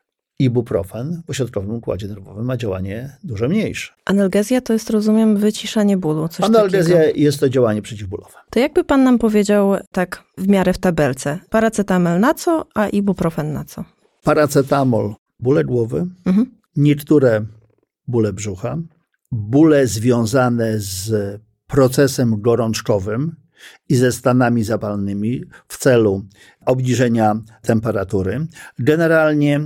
Ibuprofen w ośrodkowym układzie nerwowym ma działanie dużo mniejsze. Analgezja to jest, rozumiem, wyciszanie bólu. Coś Analgezja takiego. Jest to działanie przeciwbólowe. To jakby pan nam powiedział tak w miarę w tabelce, paracetamol na co, a ibuprofen na co? Paracetamol, bóle głowy, mhm. niektóre bóle brzucha, bóle związane z procesem gorączkowym i ze stanami zapalnymi w celu obniżenia temperatury. Generalnie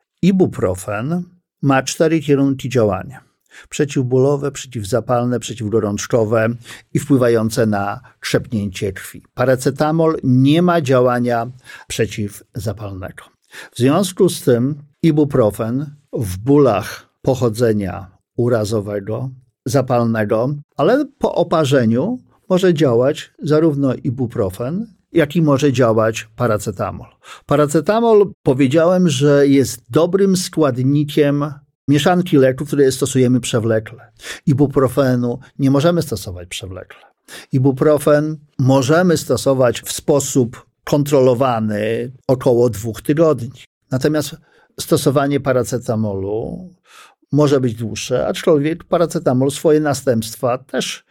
ibuprofen ma cztery kierunki działania. Przeciwbólowe, przeciwzapalne, przeciwgorączkowe i wpływające na krzepnięcie krwi. Paracetamol nie ma działania przeciwzapalnego. W związku z tym ibuprofen w bólach pochodzenia urazowego, zapalnego, ale po oparzeniu może działać zarówno ibuprofen, jak i może działać paracetamol. Paracetamol powiedziałem, że jest dobrym składnikiem mieszanki leków, które stosujemy przewlekle. Ibuprofenu nie możemy stosować przewlekle. Ibuprofen możemy stosować w sposób kontrolowany około dwóch tygodni. Natomiast stosowanie paracetamolu może być dłuższe, aczkolwiek paracetamol swoje następstwa też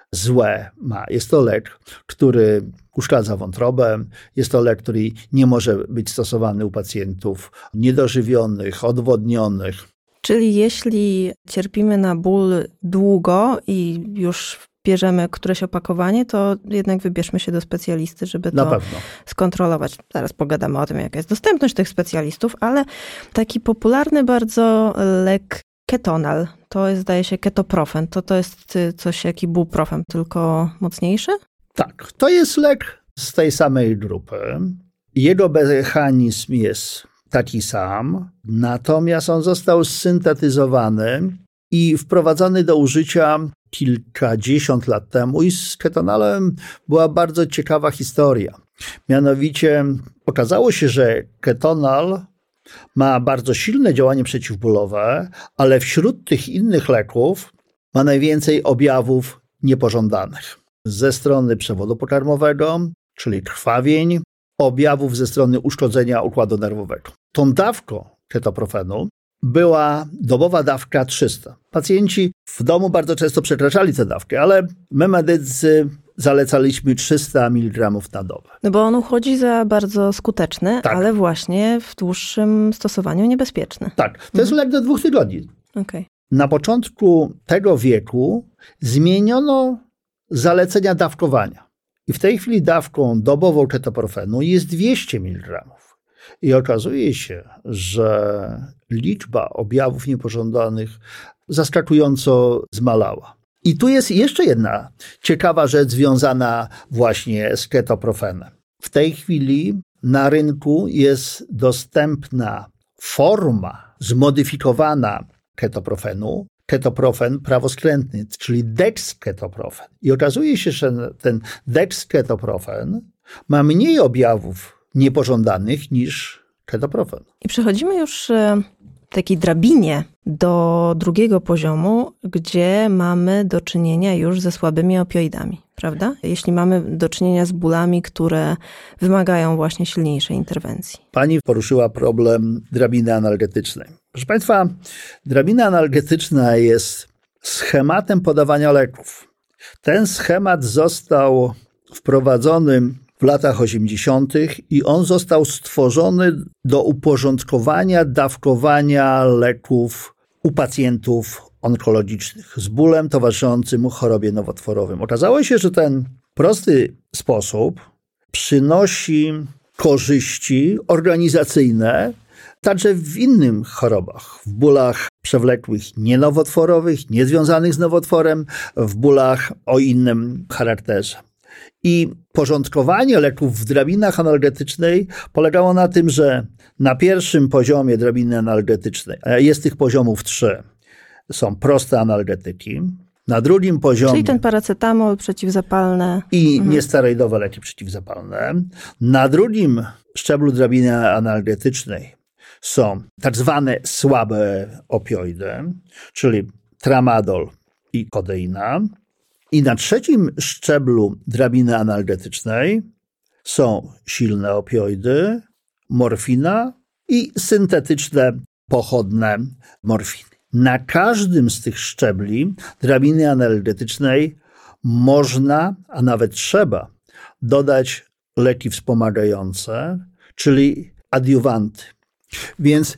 złe ma. Jest to lek, który uszkadza wątrobę, jest to lek, który nie może być stosowany u pacjentów niedożywionych, odwodnionych. Czyli jeśli cierpimy na ból długo i już bierzemy któreś opakowanie, to jednak wybierzmy się do specjalisty, żeby to skontrolować. Zaraz pogadamy o tym, jaka jest dostępność tych specjalistów, ale taki popularny bardzo lek ketonal, to jest, zdaje się, ketoprofen. To to jest coś jak ibuprofen, tylko mocniejszy? Tak, to jest lek z tej samej grupy. Jego mechanizm jest taki sam, natomiast on został syntetyzowany i wprowadzony do użycia kilkadziesiąt lat temu i z ketonalem była bardzo ciekawa historia. Mianowicie okazało się, że ketonal ma bardzo silne działanie przeciwbólowe, ale wśród tych innych leków ma najwięcej objawów niepożądanych. Ze strony przewodu pokarmowego, czyli krwawień, objawów ze strony uszkodzenia układu nerwowego. Tą dawką ketoprofenu była dobowa dawka trzysta. Pacjenci w domu bardzo często przekraczali tę dawkę, ale my medycy zalecaliśmy trzysta miligramów na dobę. No bo on uchodzi za bardzo skuteczny, tak. ale właśnie w dłuższym stosowaniu niebezpieczny. Tak, to mhm. jest lek do dwóch tygodni. Okay. Na początku tego wieku zmieniono zalecenia dawkowania. I w tej chwili dawką dobową ketoprofenu jest dwieście miligramów. I okazuje się, że liczba objawów niepożądanych zaskakująco zmalała. I tu jest jeszcze jedna ciekawa rzecz związana właśnie z ketoprofenem. W tej chwili na rynku jest dostępna forma zmodyfikowana ketoprofenu, ketoprofen prawoskrętny, czyli dexketoprofen. I okazuje się, że ten dexketoprofen ma mniej objawów niepożądanych niż ketoprofen. I przechodzimy już w takiej drabinie do drugiego poziomu, gdzie mamy do czynienia już ze słabymi opioidami, prawda? Jeśli mamy do czynienia z bólami, które wymagają właśnie silniejszej interwencji. Pani poruszyła problem drabiny analgetycznej. Proszę Państwa, drabina analgetyczna jest schematem podawania leków. Ten schemat został wprowadzony w latach osiemdziesiątych i on został stworzony do uporządkowania dawkowania leków u pacjentów onkologicznych z bólem towarzyszącym chorobie nowotworowym. Okazało się, że ten prosty sposób przynosi korzyści organizacyjne także w innych chorobach, w bólach przewlekłych nienowotworowych, niezwiązanych z nowotworem, w bólach o innym charakterze. I porządkowanie leków w drabinach analgetycznej polegało na tym, że na pierwszym poziomie drabiny analgetycznej, jest tych poziomów trzy, są proste analgetyki. Na drugim poziomie... Czyli ten paracetamol, przeciwzapalne. I mhm. niesteroidowe leki przeciwzapalne. Na drugim szczeblu drabiny analgetycznej są tak zwane słabe opioidy, czyli tramadol i kodeina. I na trzecim szczeblu drabiny analgetycznej są silne opioidy, morfina i syntetyczne pochodne morfiny. Na każdym z tych szczebli drabiny analgetycznej można, a nawet trzeba, dodać leki wspomagające, czyli adiuwanty. Więc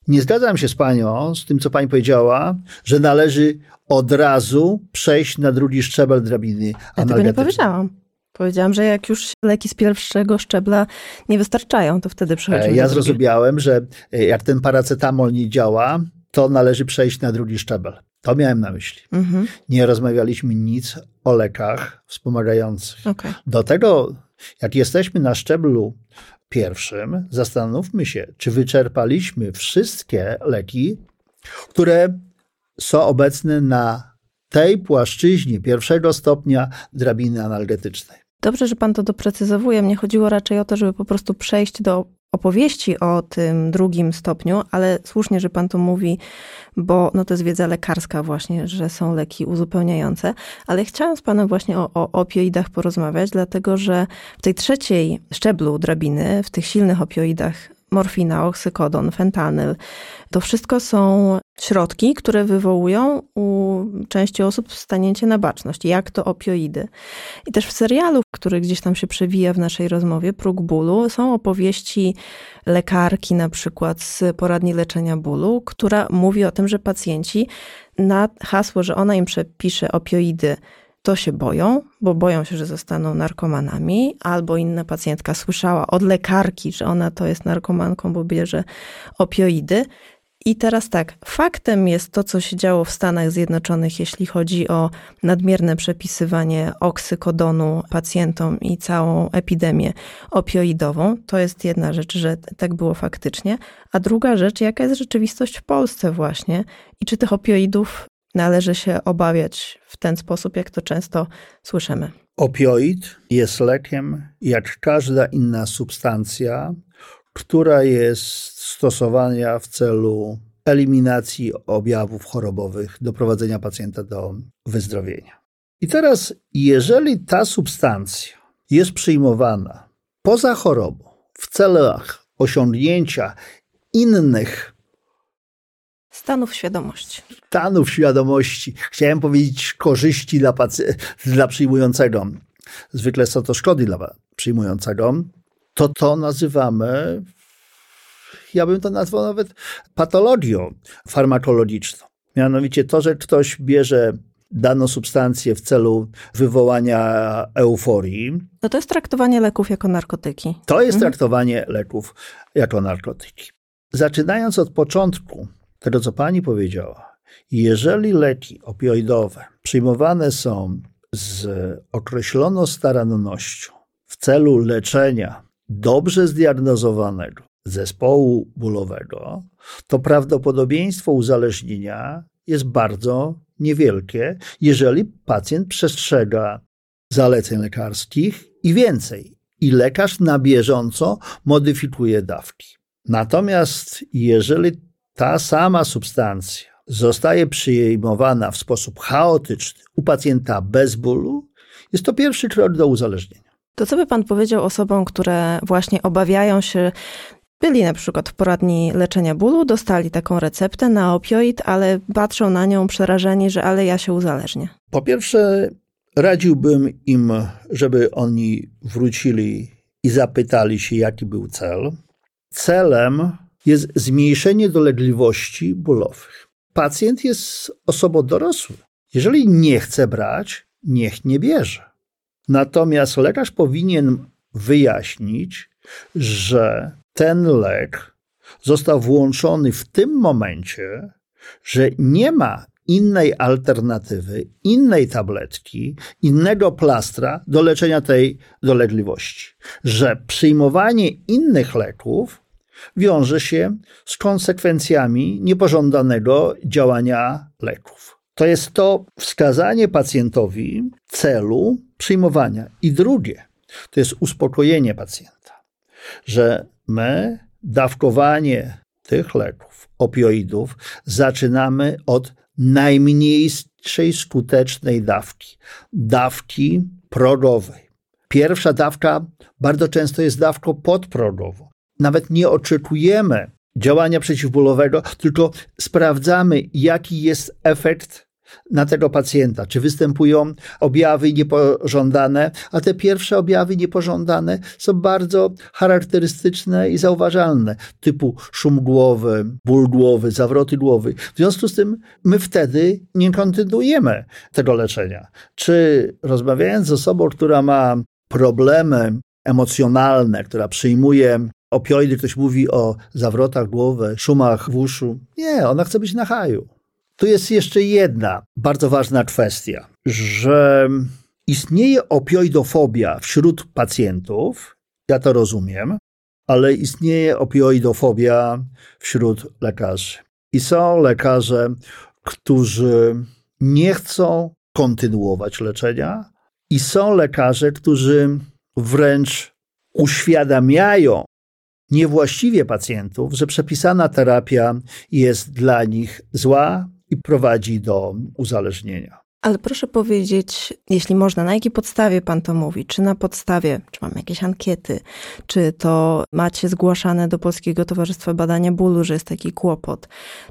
Nie zgadzam się z panią, z tym, co pani powiedziała, że należy od razu przejść na drugi szczebel drabiny analgetycznej. Ja tego nie powiedziałam. Powiedziałam, że jak już leki z pierwszego szczebla nie wystarczają, to wtedy przechodzimy. Ja do drugiego. zrozumiałem, że jak ten paracetamol nie działa, to należy przejść na drugi szczebel. To miałem na myśli. Mhm. Nie rozmawialiśmy nic o lekach wspomagających. Okay. Do tego, jak jesteśmy na szczeblu pierwszym, zastanówmy się, czy wyczerpaliśmy wszystkie leki, które są obecne na tej płaszczyźnie pierwszego stopnia drabiny analgetycznej. Dobrze, że pan to doprecyzowuje. Mnie chodziło raczej o to, żeby po prostu przejść do opowieści o tym drugim stopniu, ale słusznie, że pan to mówi, bo no to jest wiedza lekarska właśnie, że są leki uzupełniające. Ale chciałam z panem właśnie o, o opioidach porozmawiać, dlatego że w tej trzeciej szczeblu drabiny, w tych silnych opioidach, morfina, oksykodon, fentanyl, to wszystko są środki, które wywołują u części osób stanięcie na baczność, jak to opioidy. I też w serialu, który gdzieś tam się przewija w naszej rozmowie, Próg bólu, są opowieści lekarki na przykład z poradni leczenia bólu, która mówi o tym, że pacjenci na hasło, że ona im przepisze opioidy, to się boją, bo boją się, że zostaną narkomanami, albo inna pacjentka słyszała od lekarki, że ona to jest narkomanką, bo bierze opioidy. I teraz tak, faktem jest to, co się działo w Stanach Zjednoczonych, jeśli chodzi o nadmierne przepisywanie oksykodonu pacjentom i całą epidemię opioidową. To jest jedna rzecz, że tak było faktycznie. A druga rzecz, jaka jest rzeczywistość w Polsce właśnie i czy tych opioidów należy się obawiać w ten sposób, jak to często słyszymy. Opioid jest lekiem jak każda inna substancja, która jest stosowana w celu eliminacji objawów chorobowych, doprowadzenia pacjenta do wyzdrowienia. I teraz, jeżeli ta substancja jest przyjmowana poza chorobą w celach osiągnięcia innych stanów świadomości. Stanów świadomości. Chciałem powiedzieć korzyści dla, pacy- dla przyjmującego. Zwykle są to szkody dla przyjmującego. To to nazywamy, ja bym to nazwał nawet patologią farmakologiczną. Mianowicie to, że ktoś bierze daną substancję w celu wywołania euforii. No to jest traktowanie leków jako narkotyki. To jest mhm. traktowanie leków jako narkotyki. Zaczynając od początku, tego, co pani powiedziała, jeżeli leki opioidowe przyjmowane są z określoną starannością w celu leczenia dobrze zdiagnozowanego zespołu bólowego, to prawdopodobieństwo uzależnienia jest bardzo niewielkie, jeżeli pacjent przestrzega zaleceń lekarskich i więcej. I lekarz na bieżąco modyfikuje dawki. Natomiast jeżeli ta sama substancja zostaje przyjmowana w sposób chaotyczny u pacjenta bez bólu, jest to pierwszy krok do uzależnienia. To co by pan powiedział osobom, które właśnie obawiają się, byli na przykład w poradni leczenia bólu, dostali taką receptę na opioid, ale patrzą na nią przerażeni, że ale ja się uzależnię? Po pierwsze, radziłbym im, żeby oni wrócili i zapytali się, jaki był cel. Celem jest zmniejszenie dolegliwości bólowych. Pacjent jest osobą dorosłą. Jeżeli nie chce brać, niech nie bierze. Natomiast lekarz powinien wyjaśnić, że ten lek został włączony w tym momencie, że nie ma innej alternatywy, innej tabletki, innego plastra do leczenia tej dolegliwości. Że przyjmowanie innych leków wiąże się z konsekwencjami niepożądanego działania leków. To jest to wskazanie pacjentowi celu przyjmowania. I drugie, to jest uspokojenie pacjenta, że my dawkowanie tych leków, opioidów, zaczynamy od najmniejszej skutecznej dawki, dawki progowej. Pierwsza dawka bardzo często jest dawką podprogową. Nawet nie oczekujemy działania przeciwbólowego, tylko sprawdzamy, jaki jest efekt na tego pacjenta, czy występują objawy niepożądane, a te pierwsze objawy niepożądane są bardzo charakterystyczne i zauważalne, typu szum głowy, ból głowy, zawroty głowy. W związku z tym my wtedy nie kontynuujemy tego leczenia. Czy rozmawiając z osobą, która ma problemy emocjonalne, która przyjmuje opioidy, ktoś mówi o zawrotach głowy, szumach w uszu. Nie, ona chce być na haju. Tu jest jeszcze jedna bardzo ważna kwestia, że istnieje opioidofobia wśród pacjentów, ja to rozumiem, ale istnieje opioidofobia wśród lekarzy. I są lekarze, którzy nie chcą kontynuować leczenia i są lekarze, którzy wręcz uświadamiają niewłaściwie pacjentów, że przepisana terapia jest dla nich zła i prowadzi do uzależnienia. Ale proszę powiedzieć, jeśli można, na jakiej podstawie pan to mówi? Czy na podstawie, czy mamy jakieś ankiety, czy to macie zgłaszane do Polskiego Towarzystwa Badania Bólu, że jest taki kłopot,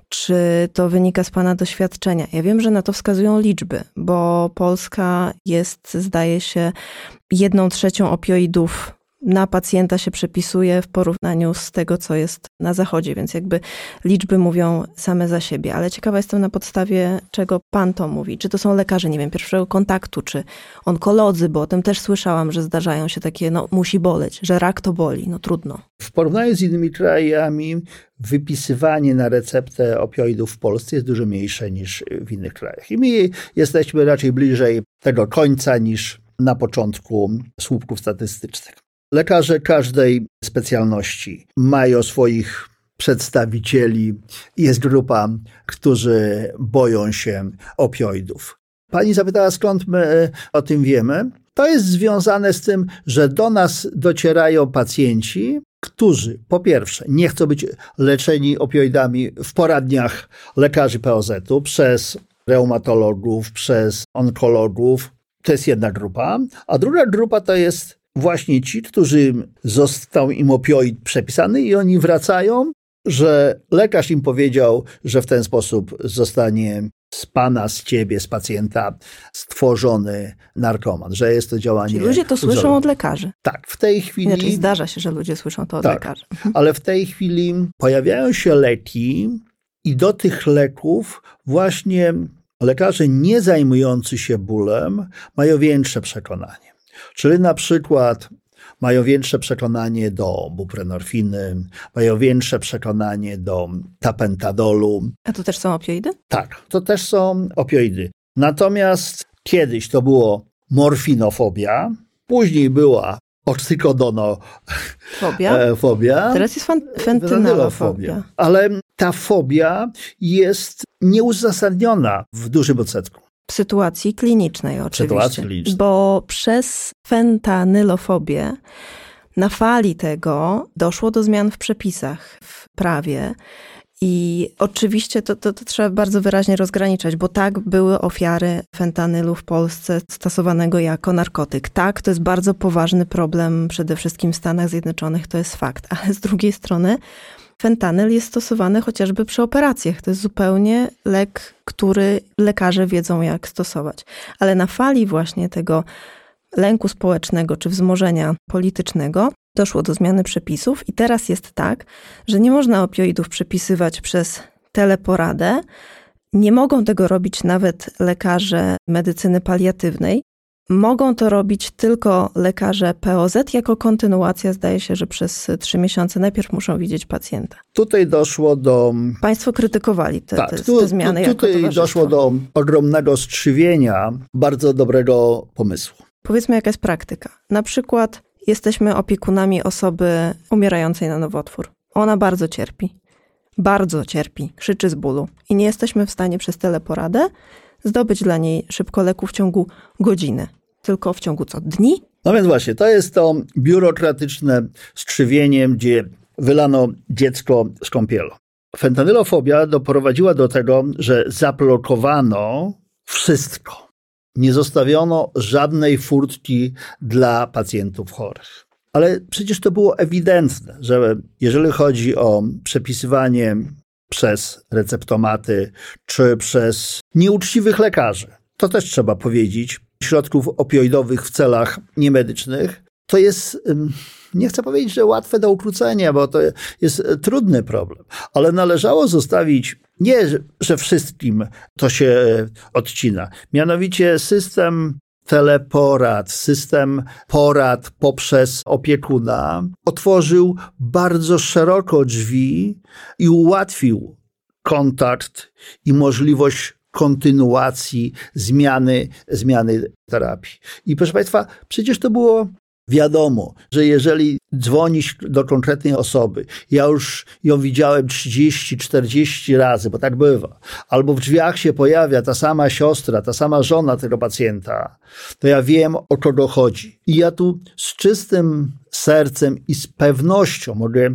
czy to wynika z pana doświadczenia? Ja wiem, że na to wskazują liczby, bo Polska jest, zdaje się, jedną trzecią opioidów na pacjenta się przepisuje w porównaniu z tego, co jest na zachodzie, więc jakby liczby mówią same za siebie. Ale ciekawa jestem, na podstawie czego pan to mówi. Czy to są lekarze, nie wiem, pierwszego kontaktu, czy onkolodzy, bo o tym też słyszałam, że zdarzają się takie, no musi boleć, że rak to boli, no trudno. W porównaniu z innymi krajami wypisywanie na receptę opioidów w Polsce jest dużo mniejsze niż w innych krajach. I my jesteśmy raczej bliżej tego końca niż na początku słupków statystycznych. Lekarze każdej specjalności mają swoich przedstawicieli. Jest grupa, którzy boją się opioidów. Pani zapytała, skąd my o tym wiemy. To jest związane z tym, że do nas docierają pacjenci, którzy po pierwsze nie chcą być leczeni opioidami w poradniach lekarzy P O Z-u przez reumatologów, przez onkologów. To jest jedna grupa. A druga grupa to jest właśnie ci, którzy został im opioid przepisany i oni wracają, że lekarz im powiedział, że w ten sposób zostanie z pana, z ciebie, z pacjenta stworzony narkoman, że jest to działanie... Czyli ludzie to słyszą wzorowe. od lekarzy. Tak, w tej chwili... Znaczy zdarza się, że ludzie słyszą to od tak, lekarzy. Ale w tej chwili pojawiają się leki i do tych leków właśnie lekarze nie zajmujący się bólem mają większe przekonanie. Czyli na przykład mają większe przekonanie do buprenorfiny, mają większe przekonanie do tapentadolu. A to też są opioidy? Tak, to też są opioidy. Natomiast kiedyś to było morfinofobia, później była oksykodonofobia. Fobia, Teraz jest fentanylophobia. Ale ta fobia jest nieuzasadniona w dużym odsetku. W sytuacji klinicznej oczywiście, sytuacji klinicznej. Bo przez fentanylofobię na fali tego doszło do zmian w przepisach, w prawie i oczywiście to, to, to trzeba bardzo wyraźnie rozgraniczać, bo tak, były ofiary fentanylu w Polsce stosowanego jako narkotyk. Tak, to jest bardzo poważny problem przede wszystkim w Stanach Zjednoczonych, to jest fakt, ale z drugiej strony fentanyl jest stosowany chociażby przy operacjach. To jest zupełnie lek, który lekarze wiedzą, jak stosować. Ale na fali właśnie tego lęku społecznego czy wzmożenia politycznego doszło do zmiany przepisów i teraz jest tak, że nie można opioidów przepisywać przez teleporadę. Nie mogą tego robić nawet lekarze medycyny paliatywnej. Mogą to robić tylko lekarze P O Z jako kontynuacja. Zdaje się, że przez trzy miesiące najpierw muszą widzieć pacjenta. Tutaj doszło do... Państwo krytykowali te, tak, te, tu, te zmiany tu, Tutaj jako doszło do ogromnego strzywienia bardzo dobrego pomysłu. Powiedzmy, jaka jest praktyka. Na przykład jesteśmy opiekunami osoby umierającej na nowotwór. Ona bardzo cierpi. Bardzo cierpi. Krzyczy z bólu. I nie jesteśmy w stanie przez teleporadę zdobyć dla niej szybko leku w ciągu godziny. Tylko w ciągu co? Dni? No więc właśnie, to jest to biurokratyczne strzywienie, gdzie wylano dziecko z kąpielą. Fentanylophobia doprowadziła do tego, że zablokowano wszystko. Nie zostawiono żadnej furtki dla pacjentów chorych. Ale przecież to było ewidentne, że jeżeli chodzi o przepisywanie przez receptomaty czy przez nieuczciwych lekarzy. To też trzeba powiedzieć. Środków opioidowych w celach niemedycznych to jest, nie chcę powiedzieć, że łatwe do ukrócenia, bo to jest trudny problem, ale należało zostawić, nie, że wszystkim to się odcina, mianowicie system teleporad, system porad poprzez opiekuna otworzył bardzo szeroko drzwi i ułatwił kontakt i możliwość kontynuacji zmiany, zmiany terapii. I proszę Państwa, przecież to było wiadomo, że jeżeli dzwonisz do konkretnej osoby, ja już ją widziałem trzydzieści czterdzieści razy, bo tak bywa, albo w drzwiach się pojawia ta sama siostra, ta sama żona tego pacjenta, to ja wiem, o kogo chodzi. I ja tu z czystym sercem i z pewnością mogę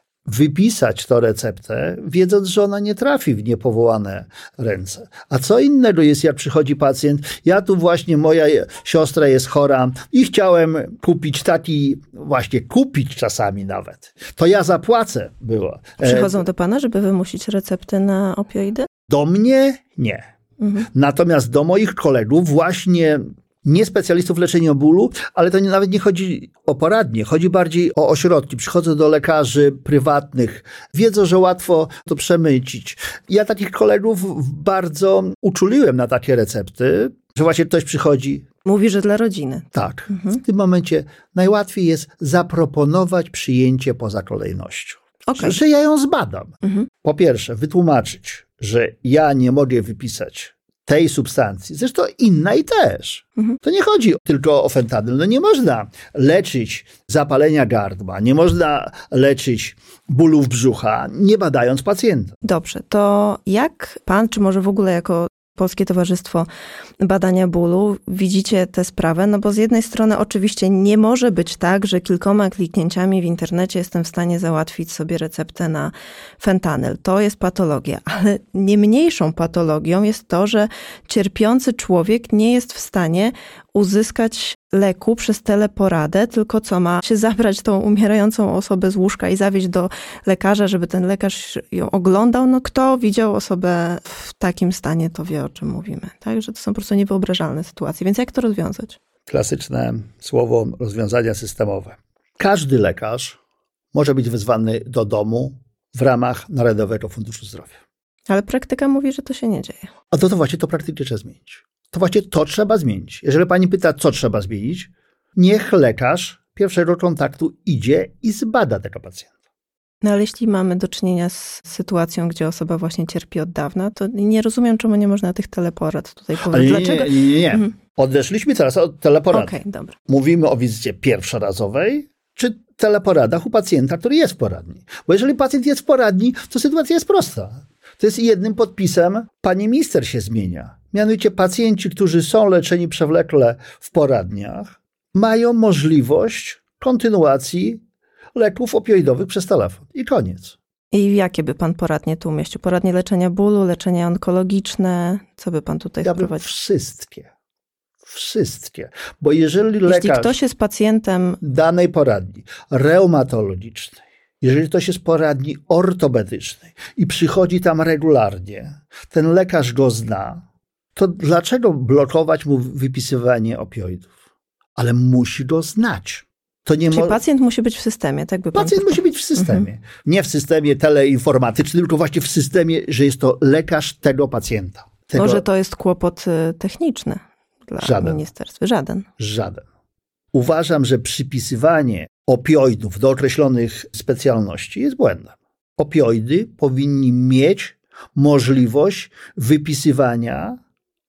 wypisać tę receptę, wiedząc, że ona nie trafi w niepowołane ręce. A co innego jest, jak przychodzi pacjent, ja tu właśnie, moja siostra jest chora i chciałem kupić taki, właśnie kupić czasami nawet. To ja zapłacę było. Przychodzą do pana, żeby wymusić receptę na opioidy? Do mnie nie. Mhm. Natomiast do moich kolegów właśnie nie specjalistów w leczeniu bólu, ale to nie, nawet nie chodzi o poradnie, chodzi bardziej o ośrodki. Przychodzę do lekarzy prywatnych, wiedzą, że łatwo to przemycić. Ja takich kolegów bardzo uczuliłem na takie recepty, że właśnie ktoś przychodzi. Mówi, że dla rodziny. Tak. Mhm. W tym momencie najłatwiej jest zaproponować przyjęcie poza kolejnością. Okay. Że, że ja ją zbadam. Mhm. Po pierwsze, wytłumaczyć, że ja nie mogę wypisać tej substancji, zresztą innej też. Mhm. To nie chodzi tylko o fentanyl. No nie można leczyć zapalenia gardła, nie można leczyć bólów brzucha, nie badając pacjenta. Dobrze, to jak pan, czy może w ogóle jako Polskie Towarzystwo Badania Bólu widzicie tę sprawę? No bo z jednej strony oczywiście nie może być tak, że kilkoma kliknięciami w internecie jestem w stanie załatwić sobie receptę na fentanyl. To jest patologia, ale nie mniejszą patologią jest to, że cierpiący człowiek nie jest w stanie uzyskać leku przez teleporadę, tylko co, ma się zabrać tą umierającą osobę z łóżka i zawieźć do lekarza, żeby ten lekarz ją oglądał. No kto widział osobę w takim stanie, to wie, o czym mówimy. Także to są po prostu niewyobrażalne sytuacje. Więc jak to rozwiązać? Klasyczne słowo rozwiązania systemowe. Każdy lekarz może być wezwany do domu w ramach Narodowego Funduszu Zdrowia. Ale praktyka mówi, że to się nie dzieje. A to, to właśnie to praktykę trzeba zmienić. To właśnie to trzeba zmienić. Jeżeli pani pyta, co trzeba zmienić, niech lekarz pierwszego kontaktu idzie i zbada tego pacjenta. No ale jeśli mamy do czynienia z sytuacją, gdzie osoba właśnie cierpi od dawna, to nie rozumiem, czemu nie można tych teleporad tutaj powiedzieć. Nie, Dlaczego? nie, nie, nie. Mhm. Odeszliśmy teraz od teleporady. Okej, dobra. Mówimy o wizycie pierwszorazowej, czy teleporadach u pacjenta, który jest w poradni. Bo jeżeli pacjent jest w poradni, to sytuacja jest prosta. To jest jednym podpisem, pani minister się zmienia. Mianowicie pacjenci, którzy są leczeni przewlekle w poradniach, mają możliwość kontynuacji leków opioidowych przez telefon. I koniec. I jakie by pan poradnie tu umieścił? Poradnie leczenia bólu, leczenie onkologiczne? Co by pan tutaj ja wprowadził? Wszystkie. Wszystkie. Bo jeżeli lekarz... Jeśli ktoś jest pacjentem... danej poradni reumatologicznej, jeżeli ktoś jest poradni ortopedycznej i przychodzi tam regularnie, ten lekarz go zna, to dlaczego blokować mu wypisywanie opioidów? Ale musi go znać. To nie Czyli mo- pacjent musi być w systemie, tak by pan Pacjent powiedział. musi być w systemie. Mhm. Nie w systemie teleinformatycznym, tylko właśnie w systemie, że jest to lekarz tego pacjenta. Tego... Może to jest kłopot techniczny dla Żaden. ministerstwa? Żaden. Żaden. Uważam, że przypisywanie opioidów do określonych specjalności jest błędem. Opioidy powinni mieć możliwość wypisywania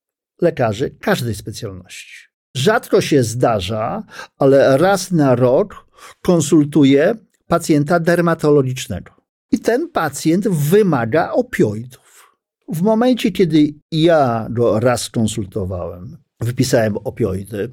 lekarzy każdej specjalności. Rzadko się zdarza, ale raz na rok konsultuję pacjenta dermatologicznego. I ten pacjent wymaga opioidów. W momencie, kiedy ja go raz konsultowałem, wypisałem opioidy,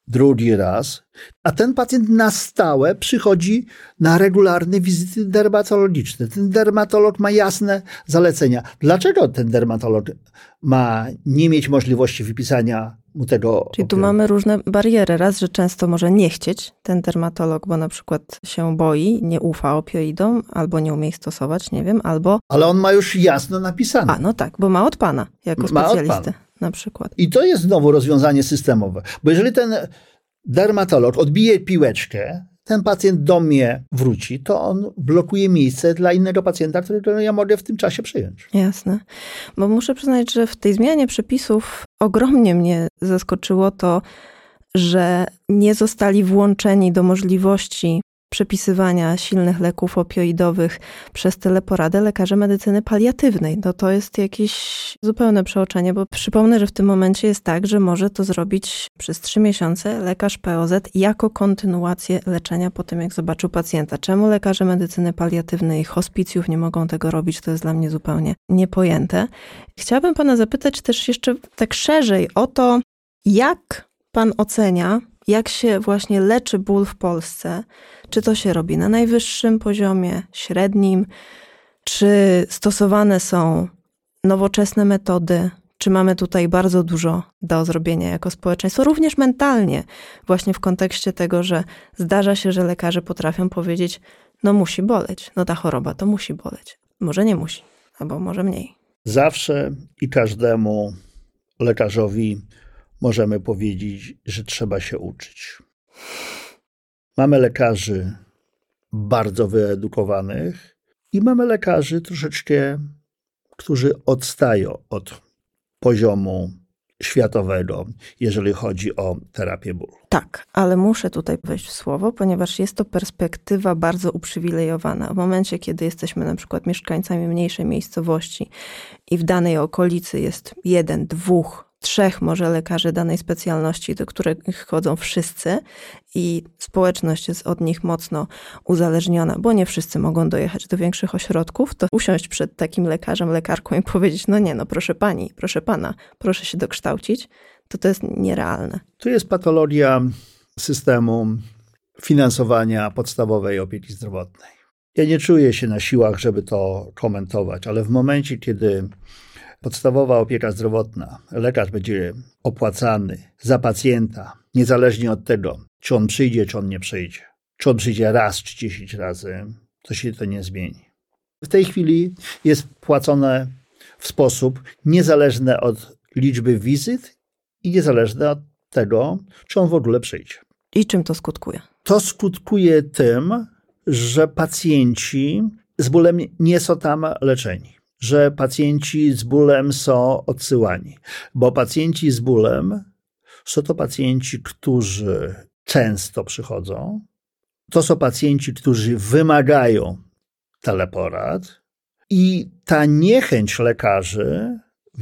drugi raz, a ten pacjent na stałe przychodzi na regularne wizyty dermatologiczne. Ten dermatolog ma jasne zalecenia. Dlaczego ten dermatolog ma nie mieć możliwości wypisania mu tego? Czyli tu mamy różne bariery. Raz, że często może nie chcieć ten dermatolog, bo na przykład się boi, nie ufa opioidom, albo nie umie ich stosować, nie wiem, albo... Ale on ma już jasno napisane. A, no tak, bo ma od pana, jako ma specjalisty na przykład. I to jest znowu rozwiązanie systemowe. Bo jeżeli ten dermatolog odbije piłeczkę, ten pacjent do mnie wróci, to on blokuje miejsce dla innego pacjenta, którego ja mogę w tym czasie przyjąć. Jasne. Bo muszę przyznać, że w tej zmianie przepisów ogromnie mnie zaskoczyło to, że nie zostali włączeni do możliwości przepisywania silnych leków opioidowych przez teleporadę lekarze medycyny paliatywnej. No to jest jakieś zupełne przeoczenie, bo przypomnę, że w tym momencie jest tak, że może to zrobić przez trzy miesiące lekarz P O Z jako kontynuację leczenia po tym, jak zobaczył pacjenta. Czemu lekarze medycyny paliatywnej i hospicjów nie mogą tego robić, to jest dla mnie zupełnie niepojęte. Chciałabym pana zapytać też jeszcze tak szerzej o to, jak pan ocenia, jak się właśnie leczy ból w Polsce? Czy to się robi na najwyższym poziomie, średnim? Czy stosowane są nowoczesne metody? Czy mamy tutaj bardzo dużo do zrobienia jako społeczeństwo? Również mentalnie, właśnie w kontekście tego, że zdarza się, że lekarze potrafią powiedzieć, no musi boleć, no ta choroba to musi boleć. Może nie musi, albo może mniej. Zawsze i każdemu lekarzowi możemy powiedzieć, że trzeba się uczyć. Mamy lekarzy bardzo wyedukowanych i mamy lekarzy troszeczkę, którzy odstają od poziomu światowego, jeżeli chodzi o terapię bólu. Tak, ale muszę tutaj wejść w słowo, ponieważ jest to perspektywa bardzo uprzywilejowana. W momencie, kiedy jesteśmy na przykład mieszkańcami mniejszej miejscowości i w danej okolicy jest jeden, dwóch, trzech może lekarzy danej specjalności, do których chodzą wszyscy i społeczność jest od nich mocno uzależniona, bo nie wszyscy mogą dojechać do większych ośrodków, to usiąść przed takim lekarzem, lekarką i powiedzieć, no nie, no proszę pani, proszę pana, proszę się dokształcić, to to jest nierealne. To jest patologia systemu finansowania podstawowej opieki zdrowotnej. Ja nie czuję się na siłach, żeby to komentować, ale w momencie, kiedy podstawowa opieka zdrowotna, lekarz będzie opłacany za pacjenta, niezależnie od tego, czy on przyjdzie, czy on nie przyjdzie. Czy on przyjdzie raz, czy dziesięć razy, to się to nie zmieni. W tej chwili jest płacone w sposób niezależny od liczby wizyt i niezależny od tego, czy on w ogóle przyjdzie. I czym to skutkuje? To skutkuje tym, że pacjenci z bólem nie są tam leczeni. Że pacjenci z bólem są odsyłani. Bo pacjenci z bólem są to pacjenci, którzy często przychodzą. To są pacjenci, którzy wymagają teleporad. I ta niechęć lekarzy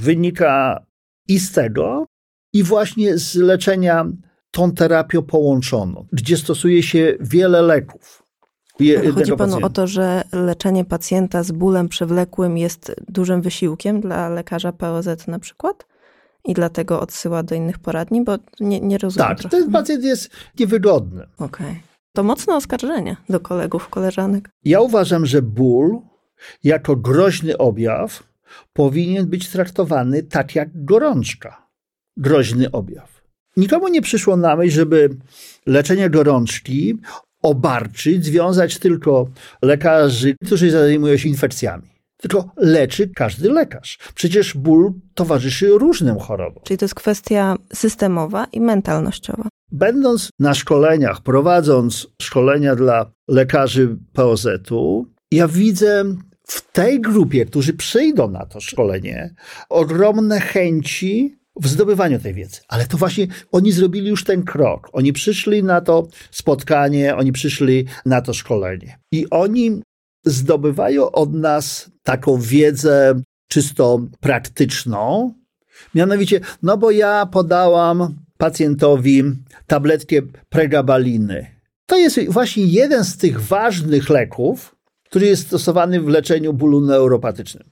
wynika i z tego, i właśnie z leczenia tą terapią połączoną, gdzie stosuje się wiele leków. Chodzi panu pacjenta. O to, że leczenie pacjenta z bólem przewlekłym jest dużym wysiłkiem dla lekarza P O Z na przykład? I dlatego odsyła do innych poradni? Bo nie, nie rozumiem. Tak, trochę. ten pacjent jest niewygodny. Okej. Okay. To mocne oskarżenie do kolegów, koleżanek. Ja uważam, że ból jako groźny objaw powinien być traktowany tak jak gorączka. Groźny objaw. Nikomu nie przyszło na myśl, żeby leczenie gorączki obarczyć, związać tylko lekarzy, którzy zajmują się infekcjami. Tylko leczy każdy lekarz. Przecież ból towarzyszy różnym chorobom. Czyli to jest kwestia systemowa i mentalnościowa. Będąc na szkoleniach, prowadząc szkolenia dla lekarzy P O Z-u, ja widzę w tej grupie, którzy przyjdą na to szkolenie, ogromne chęci w zdobywaniu tej wiedzy. Ale to właśnie oni zrobili już ten krok. Oni przyszli na to spotkanie, oni przyszli na to szkolenie. I oni zdobywają od nas taką wiedzę czysto praktyczną. Mianowicie, no bo ja podałam pacjentowi tabletkę pregabaliny. To jest właśnie jeden z tych ważnych leków, który jest stosowany w leczeniu bólu neuropatycznym.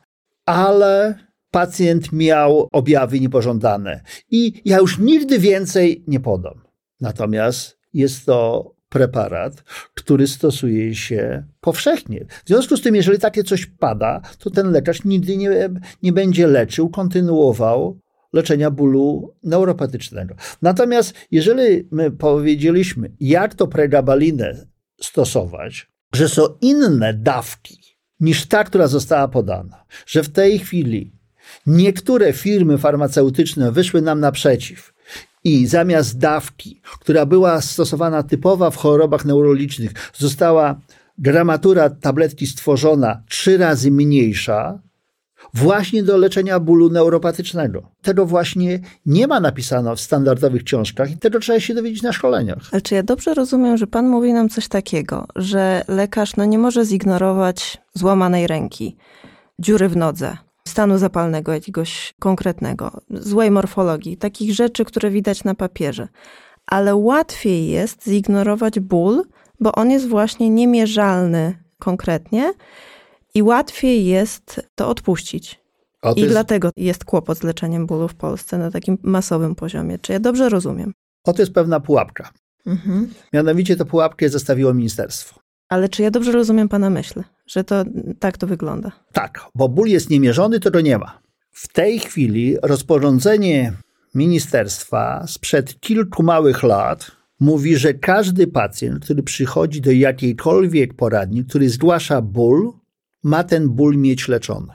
Ale pacjent miał objawy niepożądane i ja już nigdy więcej nie podam. Natomiast jest to preparat, który stosuje się powszechnie. W związku z tym, jeżeli takie coś pada, to ten lekarz nigdy nie, nie będzie leczył, kontynuował leczenia bólu neuropatycznego. Natomiast jeżeli my powiedzieliśmy, jak to pregabalinę stosować, że są inne dawki niż ta, która została podana, że w tej chwili niektóre firmy farmaceutyczne wyszły nam naprzeciw i zamiast dawki, która była stosowana typowa w chorobach neurologicznych, została gramatura tabletki stworzona trzy razy mniejsza, właśnie do leczenia bólu neuropatycznego. Tego właśnie nie ma napisano w standardowych książkach i tego trzeba się dowiedzieć na szkoleniach. Ale czy ja dobrze rozumiem, że pan mówi nam coś takiego, że lekarz no, nie może zignorować złamanej ręki, dziury w nodze, stanu zapalnego jakiegoś konkretnego, złej morfologii, takich rzeczy, które widać na papierze. Ale łatwiej jest zignorować ból, bo on jest właśnie niemierzalny konkretnie i łatwiej jest to odpuścić. I jest... dlatego jest kłopot z leczeniem bólu w Polsce na takim masowym poziomie. Czy ja dobrze rozumiem? Oto jest pewna pułapka. Mhm. Mianowicie tę pułapkę zostawiło ministerstwo. Ale czy ja dobrze rozumiem pana myśl, że to tak to wygląda? Tak, bo ból jest niemierzony, to go nie ma. W tej chwili rozporządzenie ministerstwa sprzed kilku małych lat mówi, że każdy pacjent, który przychodzi do jakiejkolwiek poradni, który zgłasza ból, ma ten ból mieć leczony.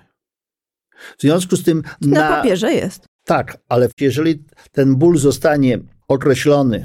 W związku z tym... Na, na papierze jest. Tak, ale jeżeli ten ból zostanie określony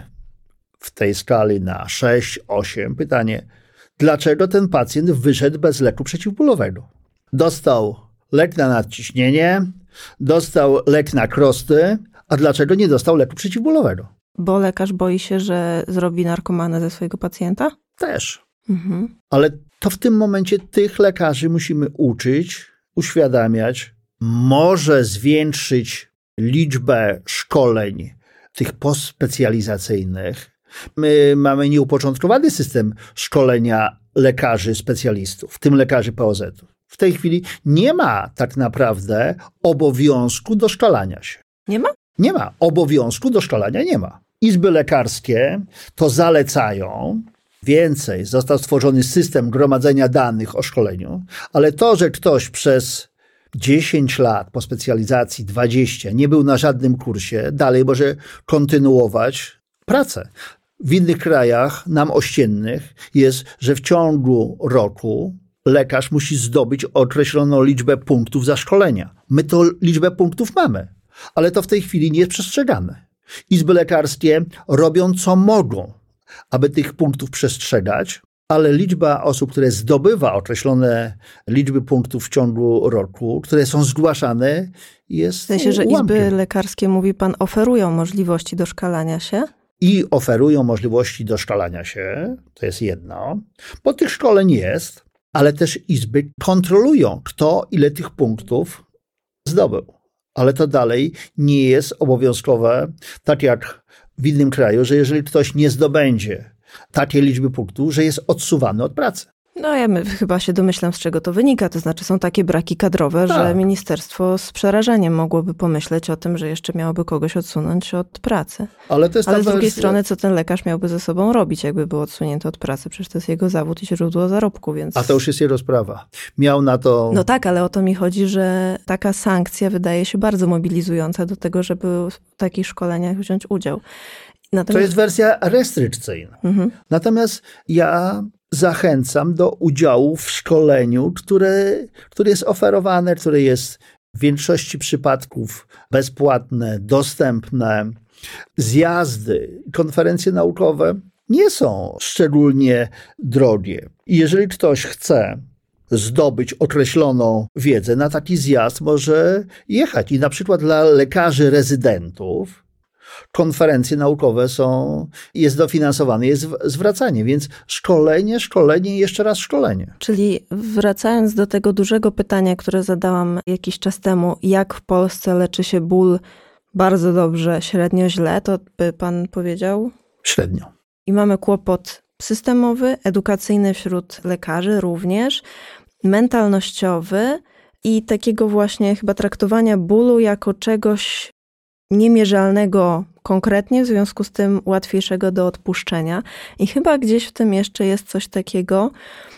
w tej skali na sześć, osiem, pytanie, dlaczego ten pacjent wyszedł bez leku przeciwbólowego? Dostał lek na nadciśnienie, dostał lek na krosty, a dlaczego nie dostał leku przeciwbólowego? Bo lekarz boi się, że zrobi narkomanę ze swojego pacjenta? Też. Mhm. Ale to w tym momencie tych lekarzy musimy uczyć, uświadamiać, może zwiększyć liczbę szkoleń tych postspecjalizacyjnych. My mamy nieupoczątkowany system szkolenia lekarzy specjalistów, w tym lekarzy P O Z-u. W tej chwili nie ma tak naprawdę obowiązku doszkalania się. Nie ma? Nie ma. Obowiązku doszkalania nie ma. Izby lekarskie to zalecają. Więcej, został stworzony system gromadzenia danych o szkoleniu, ale to, że ktoś przez dziesięć lat po specjalizacji, dwadzieścia, nie był na żadnym kursie, dalej może kontynuować pracę. W innych krajach nam ościennych jest, że w ciągu roku lekarz musi zdobyć określoną liczbę punktów za szkolenia. My to liczbę punktów mamy, ale to w tej chwili nie jest przestrzegane. Izby lekarskie robią co mogą, aby tych punktów przestrzegać, ale liczba osób, które zdobywa określone liczby punktów w ciągu roku, które są zgłaszane, jest w sensie, że ułamkiem. Izby lekarskie, mówi pan, oferują możliwości doszkalania się? I oferują możliwości doszkalania się, to jest jedno, bo tych szkoleń jest, ale też izby kontrolują, kto ile tych punktów zdobył. Ale to dalej nie jest obowiązkowe, tak jak w innym kraju, że jeżeli ktoś nie zdobędzie takiej liczby punktów, że jest odsuwany od pracy. No ja my, chyba się domyślam, z czego to wynika. To znaczy są takie braki kadrowe, tak, że ministerstwo z przerażeniem mogłoby pomyśleć o tym, że jeszcze miałoby kogoś odsunąć od pracy. Ale, to jest Ale z drugiej wersja... strony, co ten lekarz miałby ze sobą robić, jakby był odsunięty od pracy? Przecież to jest jego zawód i źródło zarobku, więc... A to już jest jego sprawa. Miał na to... No tak, ale o to mi chodzi, że taka sankcja wydaje się bardzo mobilizująca do tego, żeby w takich szkoleniach wziąć udział. Natomiast... To jest wersja restrykcyjna. Mhm. Natomiast ja zachęcam do udziału w szkoleniu, które, które jest oferowane, które jest w większości przypadków bezpłatne, dostępne. Zjazdy, konferencje naukowe nie są szczególnie drogie. I jeżeli ktoś chce zdobyć określoną wiedzę, na taki zjazd może jechać. I na przykład dla lekarzy rezydentów konferencje naukowe są, jest dofinansowane, jest zwracanie, więc szkolenie, szkolenie i jeszcze raz szkolenie. Czyli wracając do tego dużego pytania, które zadałam jakiś czas temu, jak w Polsce leczy się ból bardzo dobrze, średnio źle, to by pan powiedział? Średnio. I mamy kłopot systemowy, edukacyjny wśród lekarzy również, mentalnościowy i takiego właśnie chyba traktowania bólu jako czegoś niemierzalnego konkretnie, w związku z tym łatwiejszego do odpuszczenia. I chyba gdzieś w tym jeszcze jest coś takiego,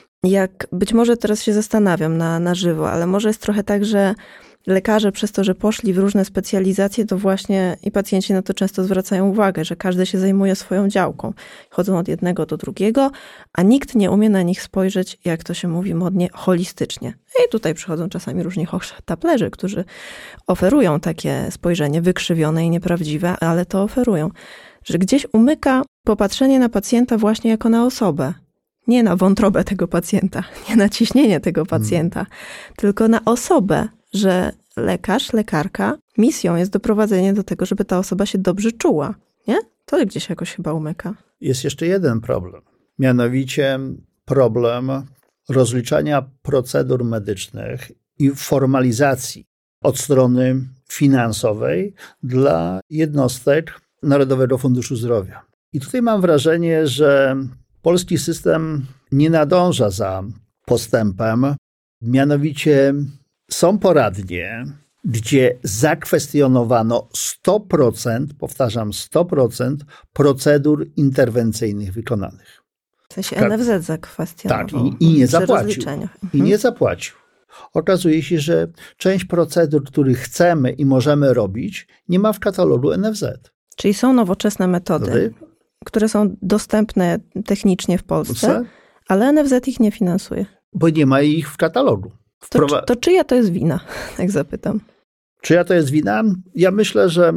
jak być może teraz się zastanawiam na, na żywo, ale może jest trochę tak, że lekarze przez to, że poszli w różne specjalizacje, to właśnie i pacjenci na to często zwracają uwagę, że każdy się zajmuje swoją działką. Chodzą od jednego do drugiego, a nikt nie umie na nich spojrzeć, jak to się mówi modnie, holistycznie. I tutaj przychodzą czasami różni hochsztaplerzy, którzy oferują takie spojrzenie wykrzywione i nieprawdziwe, ale to oferują. Że gdzieś umyka popatrzenie na pacjenta właśnie jako na osobę. Nie na wątrobę tego pacjenta, nie na ciśnienie tego pacjenta, hmm. tylko na osobę, że lekarz, lekarka, misją jest doprowadzenie do tego, żeby ta osoba się dobrze czuła. Nie? To gdzieś jakoś chyba umyka. Jest jeszcze jeden problem. Mianowicie problem rozliczania procedur medycznych i formalizacji od strony finansowej dla jednostek Narodowego Funduszu Zdrowia. I tutaj mam wrażenie, że polski system nie nadąża za postępem. Mianowicie są poradnie, gdzie zakwestionowano sto procent, powtarzam, sto procent procedur interwencyjnych wykonanych. W sensie N F Z zakwestionował. Tak, i, i nie zapłacił. Mhm. I nie zapłacił. Okazuje się, że część procedur, których chcemy i możemy robić, nie ma w katalogu N F Z. Czyli są nowoczesne metody, Wy? które są dostępne technicznie w Polsce, ale N F Z ich nie finansuje. Bo nie ma ich w katalogu. To, Wprowa- to czyja to jest wina, jak zapytam? Czyja to jest wina? Ja myślę, że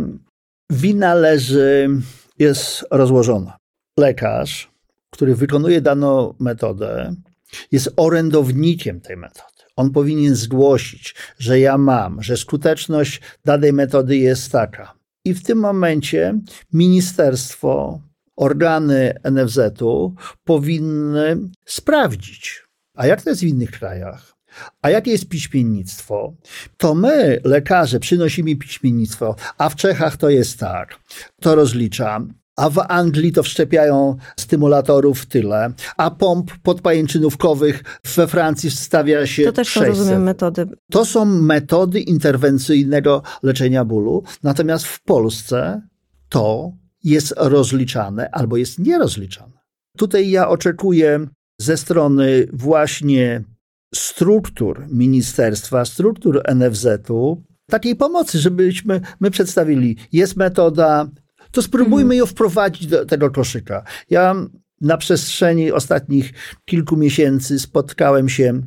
wina leży, jest rozłożona. Lekarz, który wykonuje daną metodę, jest orędownikiem tej metody. On powinien zgłosić, że ja mam, że skuteczność danej metody jest taka. I w tym momencie ministerstwo, organy N F Z-u powinny sprawdzić. A jak to jest w innych krajach? A jakie jest piśmiennictwo? To my, lekarze, przynosimy piśmiennictwo, a w Czechach to jest tak, to rozlicza, a w Anglii to wszczepiają stymulatorów tyle, a pomp podpajęczynówkowych we Francji wstawia się To też są, sześćset. rozumiem, metody. To są metody interwencyjnego leczenia bólu, natomiast w Polsce to jest rozliczane albo jest nierozliczane. Tutaj ja oczekuję ze strony właśnie struktur ministerstwa, struktur N F Z-u, takiej pomocy, żebyśmy my przedstawili, jest metoda, to spróbujmy ją wprowadzić do tego koszyka. Ja na przestrzeni ostatnich kilku miesięcy spotkałem się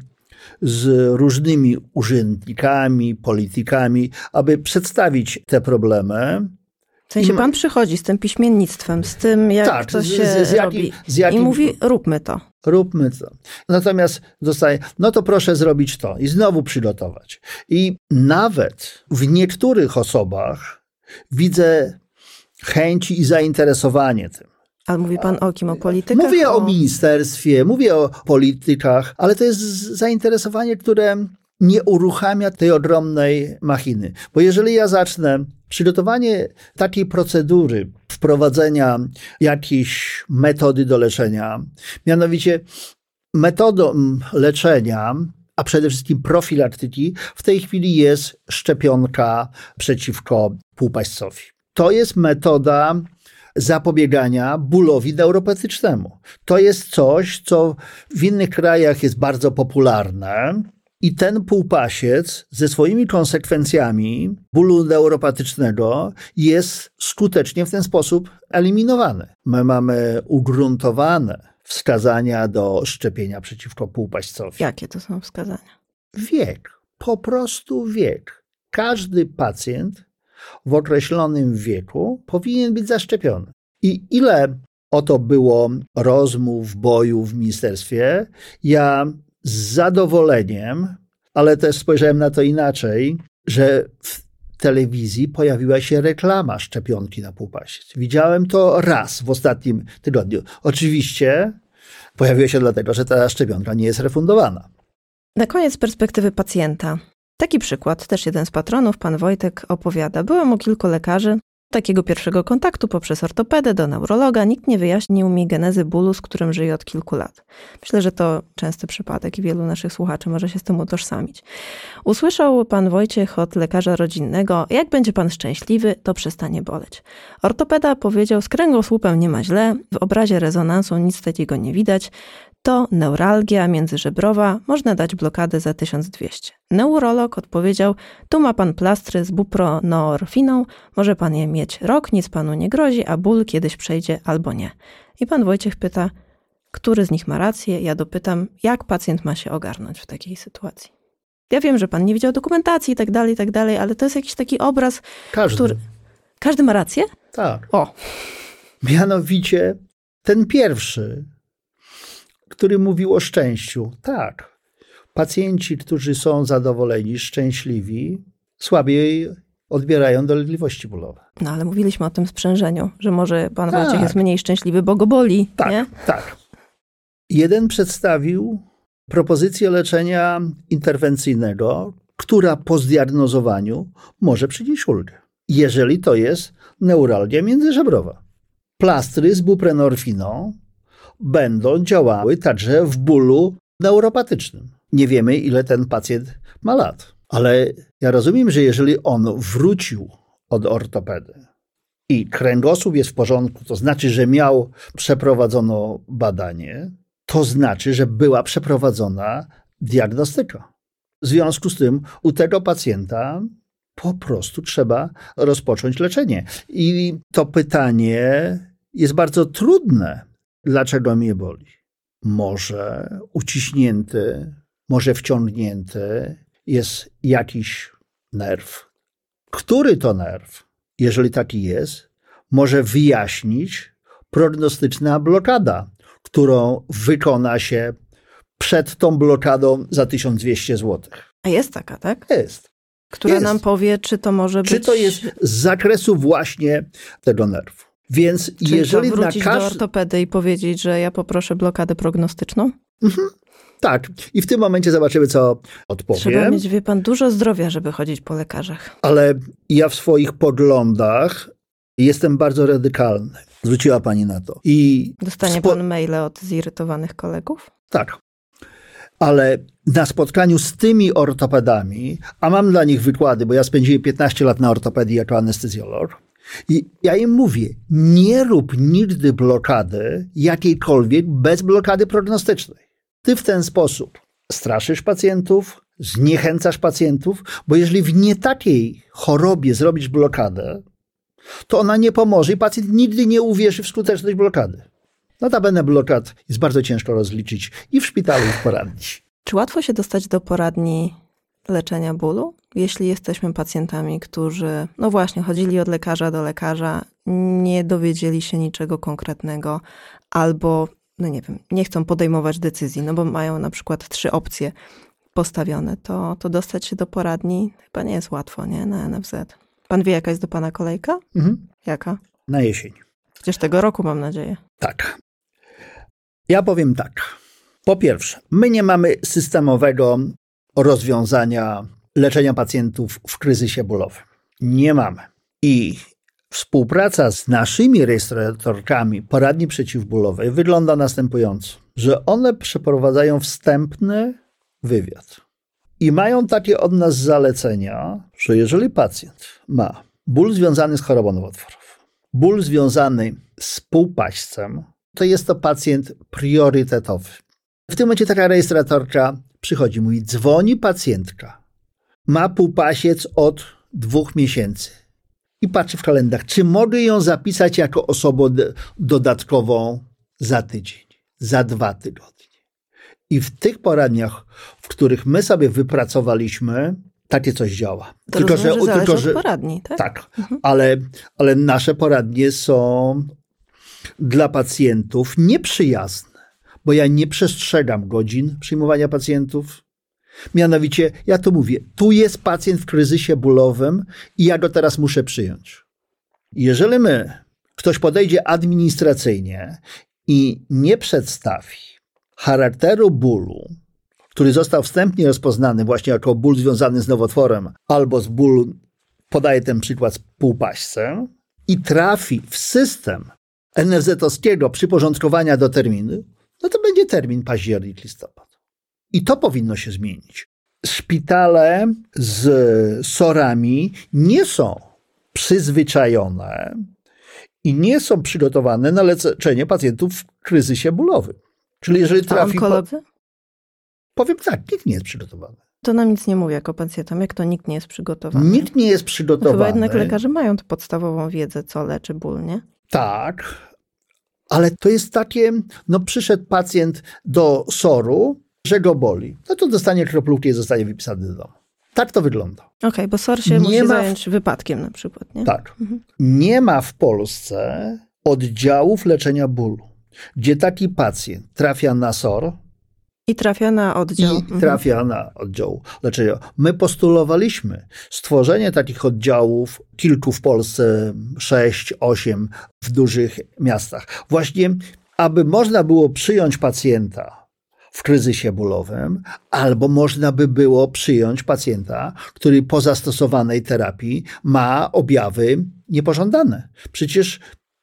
z różnymi urzędnikami, politykami, aby przedstawić te problemy. W sensie pan przychodzi z tym piśmiennictwem, z tym, jak tak, to z, się z, z jakim, robi z jakim, i mówi, róbmy to. Róbmy to. Natomiast dostaje, no to proszę zrobić to i znowu przygotować. I nawet w niektórych osobach widzę chęci i zainteresowanie tym. Ale mówi pan o kim? O politykach? Mówię o, o ministerstwie, mówię o politykach, ale to jest zainteresowanie, które nie uruchamia tej ogromnej machiny. Bo jeżeli ja zacznę przygotowanie takiej procedury, wprowadzenia jakiejś metody do leczenia, mianowicie metodą leczenia, a przede wszystkim profilaktyki, w tej chwili jest szczepionka przeciwko półpaścowi. To jest metoda zapobiegania bólowi neuropatycznemu. To jest coś, co w innych krajach jest bardzo popularne i ten półpasiec ze swoimi konsekwencjami bólu neuropatycznego jest skutecznie w ten sposób eliminowany. My mamy ugruntowane wskazania do szczepienia przeciwko półpaścowi. Jakie to są wskazania? Wiek. Po prostu wiek. Każdy pacjent w określonym wieku powinien być zaszczepiony. I ile o to było rozmów, bojów w ministerstwie, ja z zadowoleniem, ale też spojrzałem na to inaczej, że w telewizji pojawiła się reklama szczepionki na półpasiec. Widziałem to raz w ostatnim tygodniu. Oczywiście pojawiła się dlatego, że ta szczepionka nie jest refundowana. Na koniec perspektywy pacjenta. Taki przykład, też jeden z patronów, pan Wojtek, opowiada. Byłem u kilku lekarzy, takiego pierwszego kontaktu poprzez ortopedę do neurologa nikt nie wyjaśnił mi genezy bólu, z którym żyję od kilku lat. Myślę, że to częsty przypadek i wielu naszych słuchaczy może się z tym utożsamić. Usłyszał pan Wojciech od lekarza rodzinnego, jak będzie pan szczęśliwy, to przestanie boleć. Ortopeda powiedział, z kręgosłupem nie ma źle, w obrazie rezonansu nic takiego nie widać. To neuralgia międzyżebrowa, można dać blokadę za tysiąc dwieście. Neurolog odpowiedział, tu ma pan plastry z bupronorfiną, może pan je mieć rok, nic panu nie grozi, a ból kiedyś przejdzie albo nie. I pan Wojciech pyta, który z nich ma rację? Ja dopytam, jak pacjent ma się ogarnąć w takiej sytuacji? Ja wiem, że pan nie widział dokumentacji i tak dalej, i tak dalej, ale to jest jakiś taki obraz, Każdy. który... Każdy ma rację? Tak. O. Mianowicie ten pierwszy, który mówił o szczęściu. Tak. Pacjenci, którzy są zadowoleni, szczęśliwi, słabiej odbierają dolegliwości bólowe. No ale mówiliśmy o tym sprzężeniu, że może pan tak. Wojciech jest mniej szczęśliwy, bo go boli, tak, nie? Tak. Jeden przedstawił propozycję leczenia interwencyjnego, która po zdiagnozowaniu może przynieść ulgę, jeżeli to jest neuralgia międzyżebrowa. Plastry z buprenorfiną będą działały także w bólu neuropatycznym. Nie wiemy, ile ten pacjent ma lat, ale ja rozumiem, że jeżeli on wrócił od ortopedy i kręgosłup jest w porządku, to znaczy, że miał przeprowadzono badanie, to znaczy, że była przeprowadzona diagnostyka. W związku z tym u tego pacjenta po prostu trzeba rozpocząć leczenie. I to pytanie jest bardzo trudne. Dlaczego mnie boli? Może uciśnięty, może wciągnięty jest jakiś nerw. Który to nerw, jeżeli taki jest, może wyjaśnić prognostyczna blokada, którą wykona się przed tą blokadą za tysiąc dwieście złotych. A jest taka, tak? Jest. Która jest. nam powie, czy to może być... Czy to jest z zakresu właśnie tego nerwu. Więc Czyli jeżeli to wrócić na każdy... do ortopedy i powiedzieć, że ja poproszę blokadę prognostyczną? Mhm. Tak. I w tym momencie zobaczymy, co odpowiem. Trzeba mieć, wie pan, dużo zdrowia, żeby chodzić po lekarzach. Ale ja w swoich poglądach jestem bardzo radykalny. Zwróciła pani na to. I Dostanie spo... pan maile od zirytowanych kolegów? Tak. Ale na spotkaniu z tymi ortopedami, a mam dla nich wykłady, bo ja spędziłem piętnaście lat na ortopedii jako anestezjolog, i ja im mówię, nie rób nigdy blokady jakiejkolwiek bez blokady prognostycznej. Ty w ten sposób straszysz pacjentów, zniechęcasz pacjentów, bo jeżeli w nie takiej chorobie zrobisz blokadę, to ona nie pomoże i pacjent nigdy nie uwierzy w skuteczność blokady. Notabene blokad jest bardzo ciężko rozliczyć i w szpitalu, i w poradni. Czy łatwo się dostać do poradni leczenia bólu, jeśli jesteśmy pacjentami, którzy, no właśnie, chodzili od lekarza do lekarza, nie dowiedzieli się niczego konkretnego, albo, no nie wiem, nie chcą podejmować decyzji, no bo mają na przykład trzy opcje postawione, to, to dostać się do poradni chyba nie jest łatwo, nie? Na N F Z. Pan wie, jaka jest do pana kolejka? Mhm. Jaka? Na jesień. Przecież tego roku, mam nadzieję. Tak. Ja powiem tak. Po pierwsze, my nie mamy systemowego rozwiązania leczenia pacjentów w kryzysie bólowym. Nie mamy. I współpraca z naszymi rejestratorkami poradni przeciwbólowej wygląda następująco, że one przeprowadzają wstępny wywiad i mają takie od nas zalecenia, że jeżeli pacjent ma ból związany z chorobą nowotworową, ból związany z półpaśćcem, to jest to pacjent priorytetowy. W tym momencie taka rejestratorka przychodzi, mówi, dzwoni pacjentka, ma półpasiec od dwóch miesięcy i patrzy w kalendarz, czy mogę ją zapisać jako osobę dodatkową za tydzień, za dwa tygodnie. I w tych poradniach, w których my sobie wypracowaliśmy, takie coś działa. To tylko, rozumiem, że, że tylko, że od poradni, tak? Tak, mhm. ale, ale nasze poradnie są dla pacjentów nieprzyjazne, bo ja nie przestrzegam godzin przyjmowania pacjentów. Mianowicie, ja to mówię, tu jest pacjent w kryzysie bólowym i ja go teraz muszę przyjąć. Jeżeli my, ktoś podejdzie administracyjnie i nie przedstawi charakteru bólu, który został wstępnie rozpoznany właśnie jako ból związany z nowotworem albo z bólu, podaję ten przykład, z półpaśćcem, i trafi w system enef zet-owskiego przyporządkowania do terminu, no to będzie termin październik, listopad. I to powinno się zmienić. Szpitale z sorami nie są przyzwyczajone i nie są przygotowane na leczenie pacjentów w kryzysie bólowym. Czyli jeżeli trafi... A onkolodzy? Po... Powiem tak, nikt nie jest przygotowany. To nam nic nie mówi jako pacjentom, jak to nikt nie jest przygotowany. Nikt nie jest przygotowany. Chyba jednak lekarze mają tę podstawową wiedzę, co leczy ból, nie? Tak, ale to jest takie, no przyszedł pacjent do soru, że go boli. No to dostanie kroplówki i zostanie wypisany do domu. Tak to wygląda. Okej, okay, bo sor się nie musi ma zająć w... wypadkiem na przykład, nie? Tak. Mhm. Nie ma w Polsce oddziałów leczenia bólu, gdzie taki pacjent trafia na sor i trafia na oddział. I mhm. trafia na oddział leczenia. My postulowaliśmy stworzenie takich oddziałów, kilku w Polsce, sześć, osiem w dużych miastach. Właśnie, aby można było przyjąć pacjenta w kryzysie bólowym, albo można by było przyjąć pacjenta, który po zastosowanej terapii ma objawy niepożądane. Przecież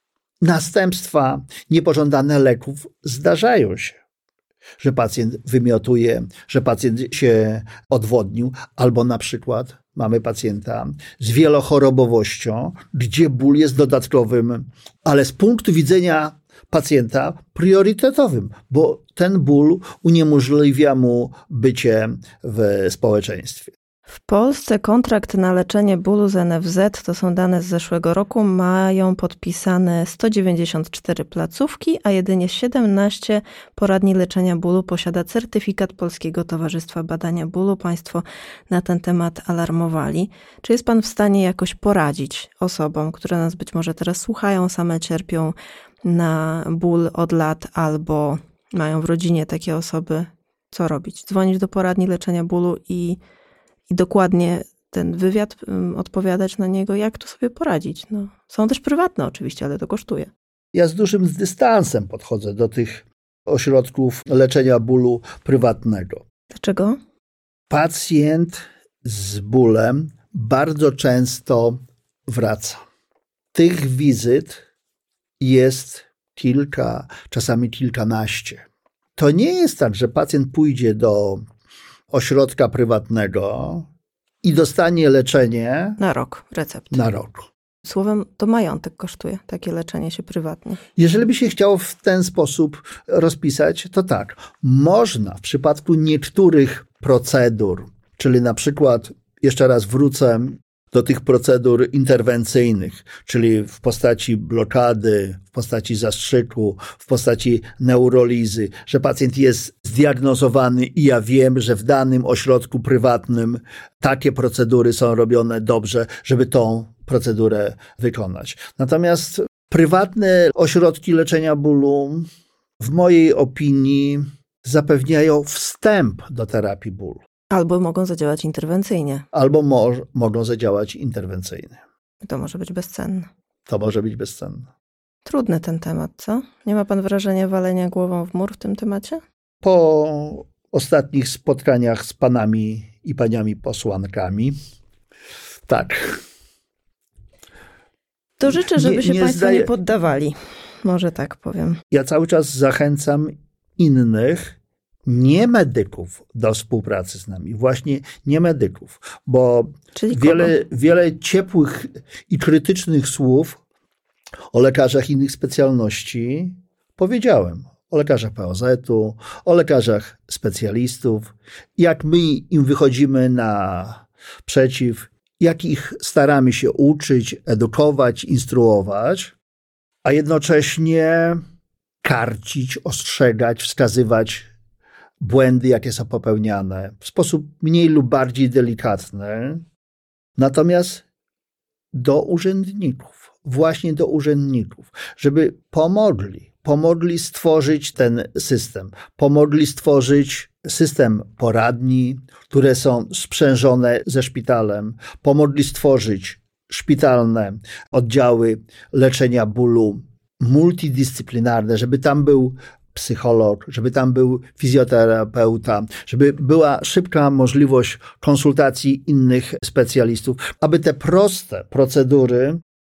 następstwa niepożądane leków zdarzają się. Że pacjent wymiotuje, że pacjent się odwodnił, albo na przykład mamy pacjenta z wielochorobowością, gdzie ból jest dodatkowym, ale z punktu widzenia pacjenta priorytetowym, bo ten ból uniemożliwia mu bycie w społeczeństwie. W Polsce kontrakt na leczenie bólu z en ef zet, to są dane z zeszłego roku, mają podpisane sto dziewięćdziesiąt cztery placówki, a jedynie siedemnaście poradni leczenia bólu posiada certyfikat Polskiego Towarzystwa Badania Bólu. Państwo na ten temat alarmowali. Czy jest pan w stanie jakoś poradzić osobom, które nas być może teraz słuchają, same cierpią na ból od lat albo mają w rodzinie takie osoby? Co robić? Dzwonić do poradni leczenia bólu i I dokładnie ten wywiad, um, odpowiadać na niego, jak tu sobie poradzić. No, są też prywatne oczywiście, ale to kosztuje. Ja z dużym dystansem podchodzę do tych ośrodków leczenia bólu prywatnego. Dlaczego? Pacjent z bólem bardzo często wraca. Tych wizyt jest kilka, czasami kilkanaście. To nie jest tak, że pacjent pójdzie do ośrodka prywatnego i dostanie leczenie na rok, receptę. Na rok. Słowem, to majątek kosztuje takie leczenie się prywatnie. Jeżeli by się chciało w ten sposób rozpisać, to tak. Można w przypadku niektórych procedur, czyli na przykład, jeszcze raz wrócę do tych procedur interwencyjnych, czyli w postaci blokady, w postaci zastrzyku, w postaci neurolizy, że pacjent jest zdiagnozowany i ja wiem, że w danym ośrodku prywatnym takie procedury są robione dobrze, żeby tą procedurę wykonać. Natomiast prywatne ośrodki leczenia bólu, w mojej opinii, zapewniają wstęp do terapii bólu. Albo mogą zadziałać interwencyjnie. Albo mo- mogą zadziałać interwencyjnie. To może być bezcenne. To może być bezcenne. Trudny ten temat, co? Nie ma pan wrażenia walenia głową w mur w tym temacie? Po ostatnich spotkaniach z panami i paniami posłankami, tak. To życzę, żeby nie, się nie państwo zdaje... nie poddawali. Może tak powiem. Ja cały czas zachęcam innych, nie medyków, do współpracy z nami. Właśnie nie medyków, bo wiele, wiele ciepłych i krytycznych słów o lekarzach innych specjalności powiedziałem. O lekarzach P O Z-u, o lekarzach specjalistów. Jak my im wychodzimy naprzeciw, jak ich staramy się uczyć, edukować, instruować, a jednocześnie karcić, ostrzegać, wskazywać błędy, jakie są popełniane w sposób mniej lub bardziej delikatny. Natomiast do urzędników, właśnie do urzędników, żeby pomogli, pomogli stworzyć ten system, pomogli stworzyć system poradni, które są sprzężone ze szpitalem, pomogli stworzyć szpitalne oddziały leczenia bólu multidyscyplinarne, żeby tam był psycholog, żeby tam był fizjoterapeuta, żeby była szybka możliwość konsultacji innych specjalistów, aby te proste procedury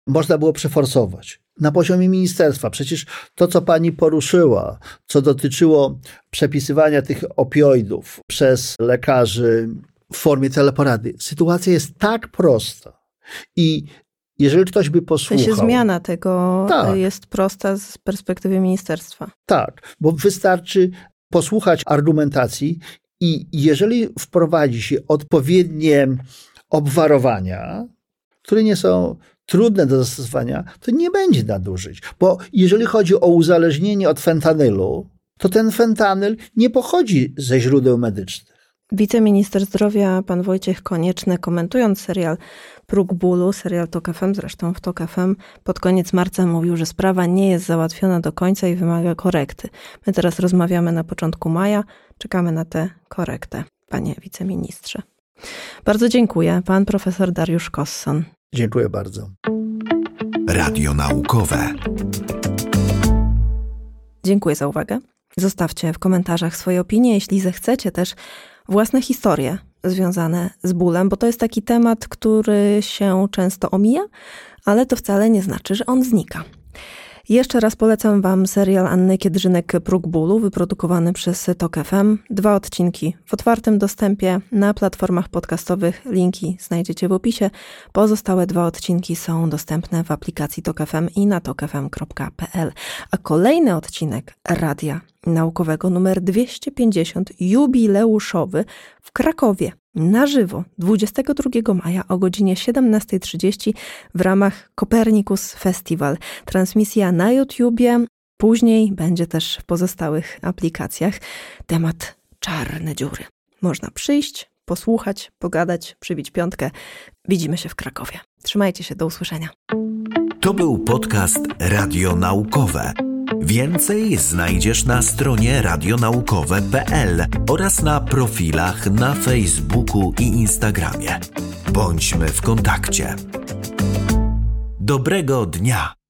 można było przeforsować. Na poziomie ministerstwa. Przecież to, co pani poruszyła, co dotyczyło przepisywania tych opioidów przez lekarzy w formie teleporady. Sytuacja jest tak prosta. I jeżeli ktoś by posłuchał... To się zmiana tego tak. jest prosta z perspektywy ministerstwa. Tak, bo wystarczy posłuchać argumentacji i jeżeli wprowadzi się odpowiednie obwarowania, które nie są trudne do zastosowania, to nie będzie nadużyć. Bo jeżeli chodzi o uzależnienie od fentanylu, to ten fentanyl nie pochodzi ze źródeł medycznych. Wiceminister zdrowia, pan Wojciech Konieczny, komentując serial Próg bólu, serial Tok F M, zresztą w Tok F M, pod koniec marca mówił, że sprawa nie jest załatwiona do końca i wymaga korekty. My teraz rozmawiamy na początku maja, czekamy na tę korektę, panie wiceministrze. Bardzo dziękuję. Pan profesor Dariusz Kosson. Dziękuję bardzo. Radio naukowe. Dziękuję za uwagę. Zostawcie w komentarzach swoje opinie, jeśli zechcecie też własne historie związane z bólem, bo to jest taki temat, który się często omija, ale to wcale nie znaczy, że on znika. Jeszcze raz polecam wam serial Anny Kiedrzynek Próg bólu, wyprodukowany przez Tok F M. Dwa odcinki w otwartym dostępie na platformach podcastowych. Linki znajdziecie w opisie. Pozostałe dwa odcinki są dostępne w aplikacji Tok F M i na tok f m kropka p l. A kolejny odcinek Radia Naukowego numer dwieście pięćdziesiąt, jubileuszowy, w Krakowie. Na żywo, dwudziestego drugiego maja o godzinie siedemnasta trzydzieści w ramach Copernicus Festival. Transmisja na YouTubie, później będzie też w pozostałych aplikacjach. Temat czarne dziury. Można przyjść, posłuchać, pogadać, przybić piątkę. Widzimy się w Krakowie. Trzymajcie się, do usłyszenia. To był podcast Radio Naukowe. Więcej znajdziesz na stronie radionaukowe kropka p l oraz na profilach na Facebooku i Instagramie. Bądźmy w kontakcie. Dobrego dnia!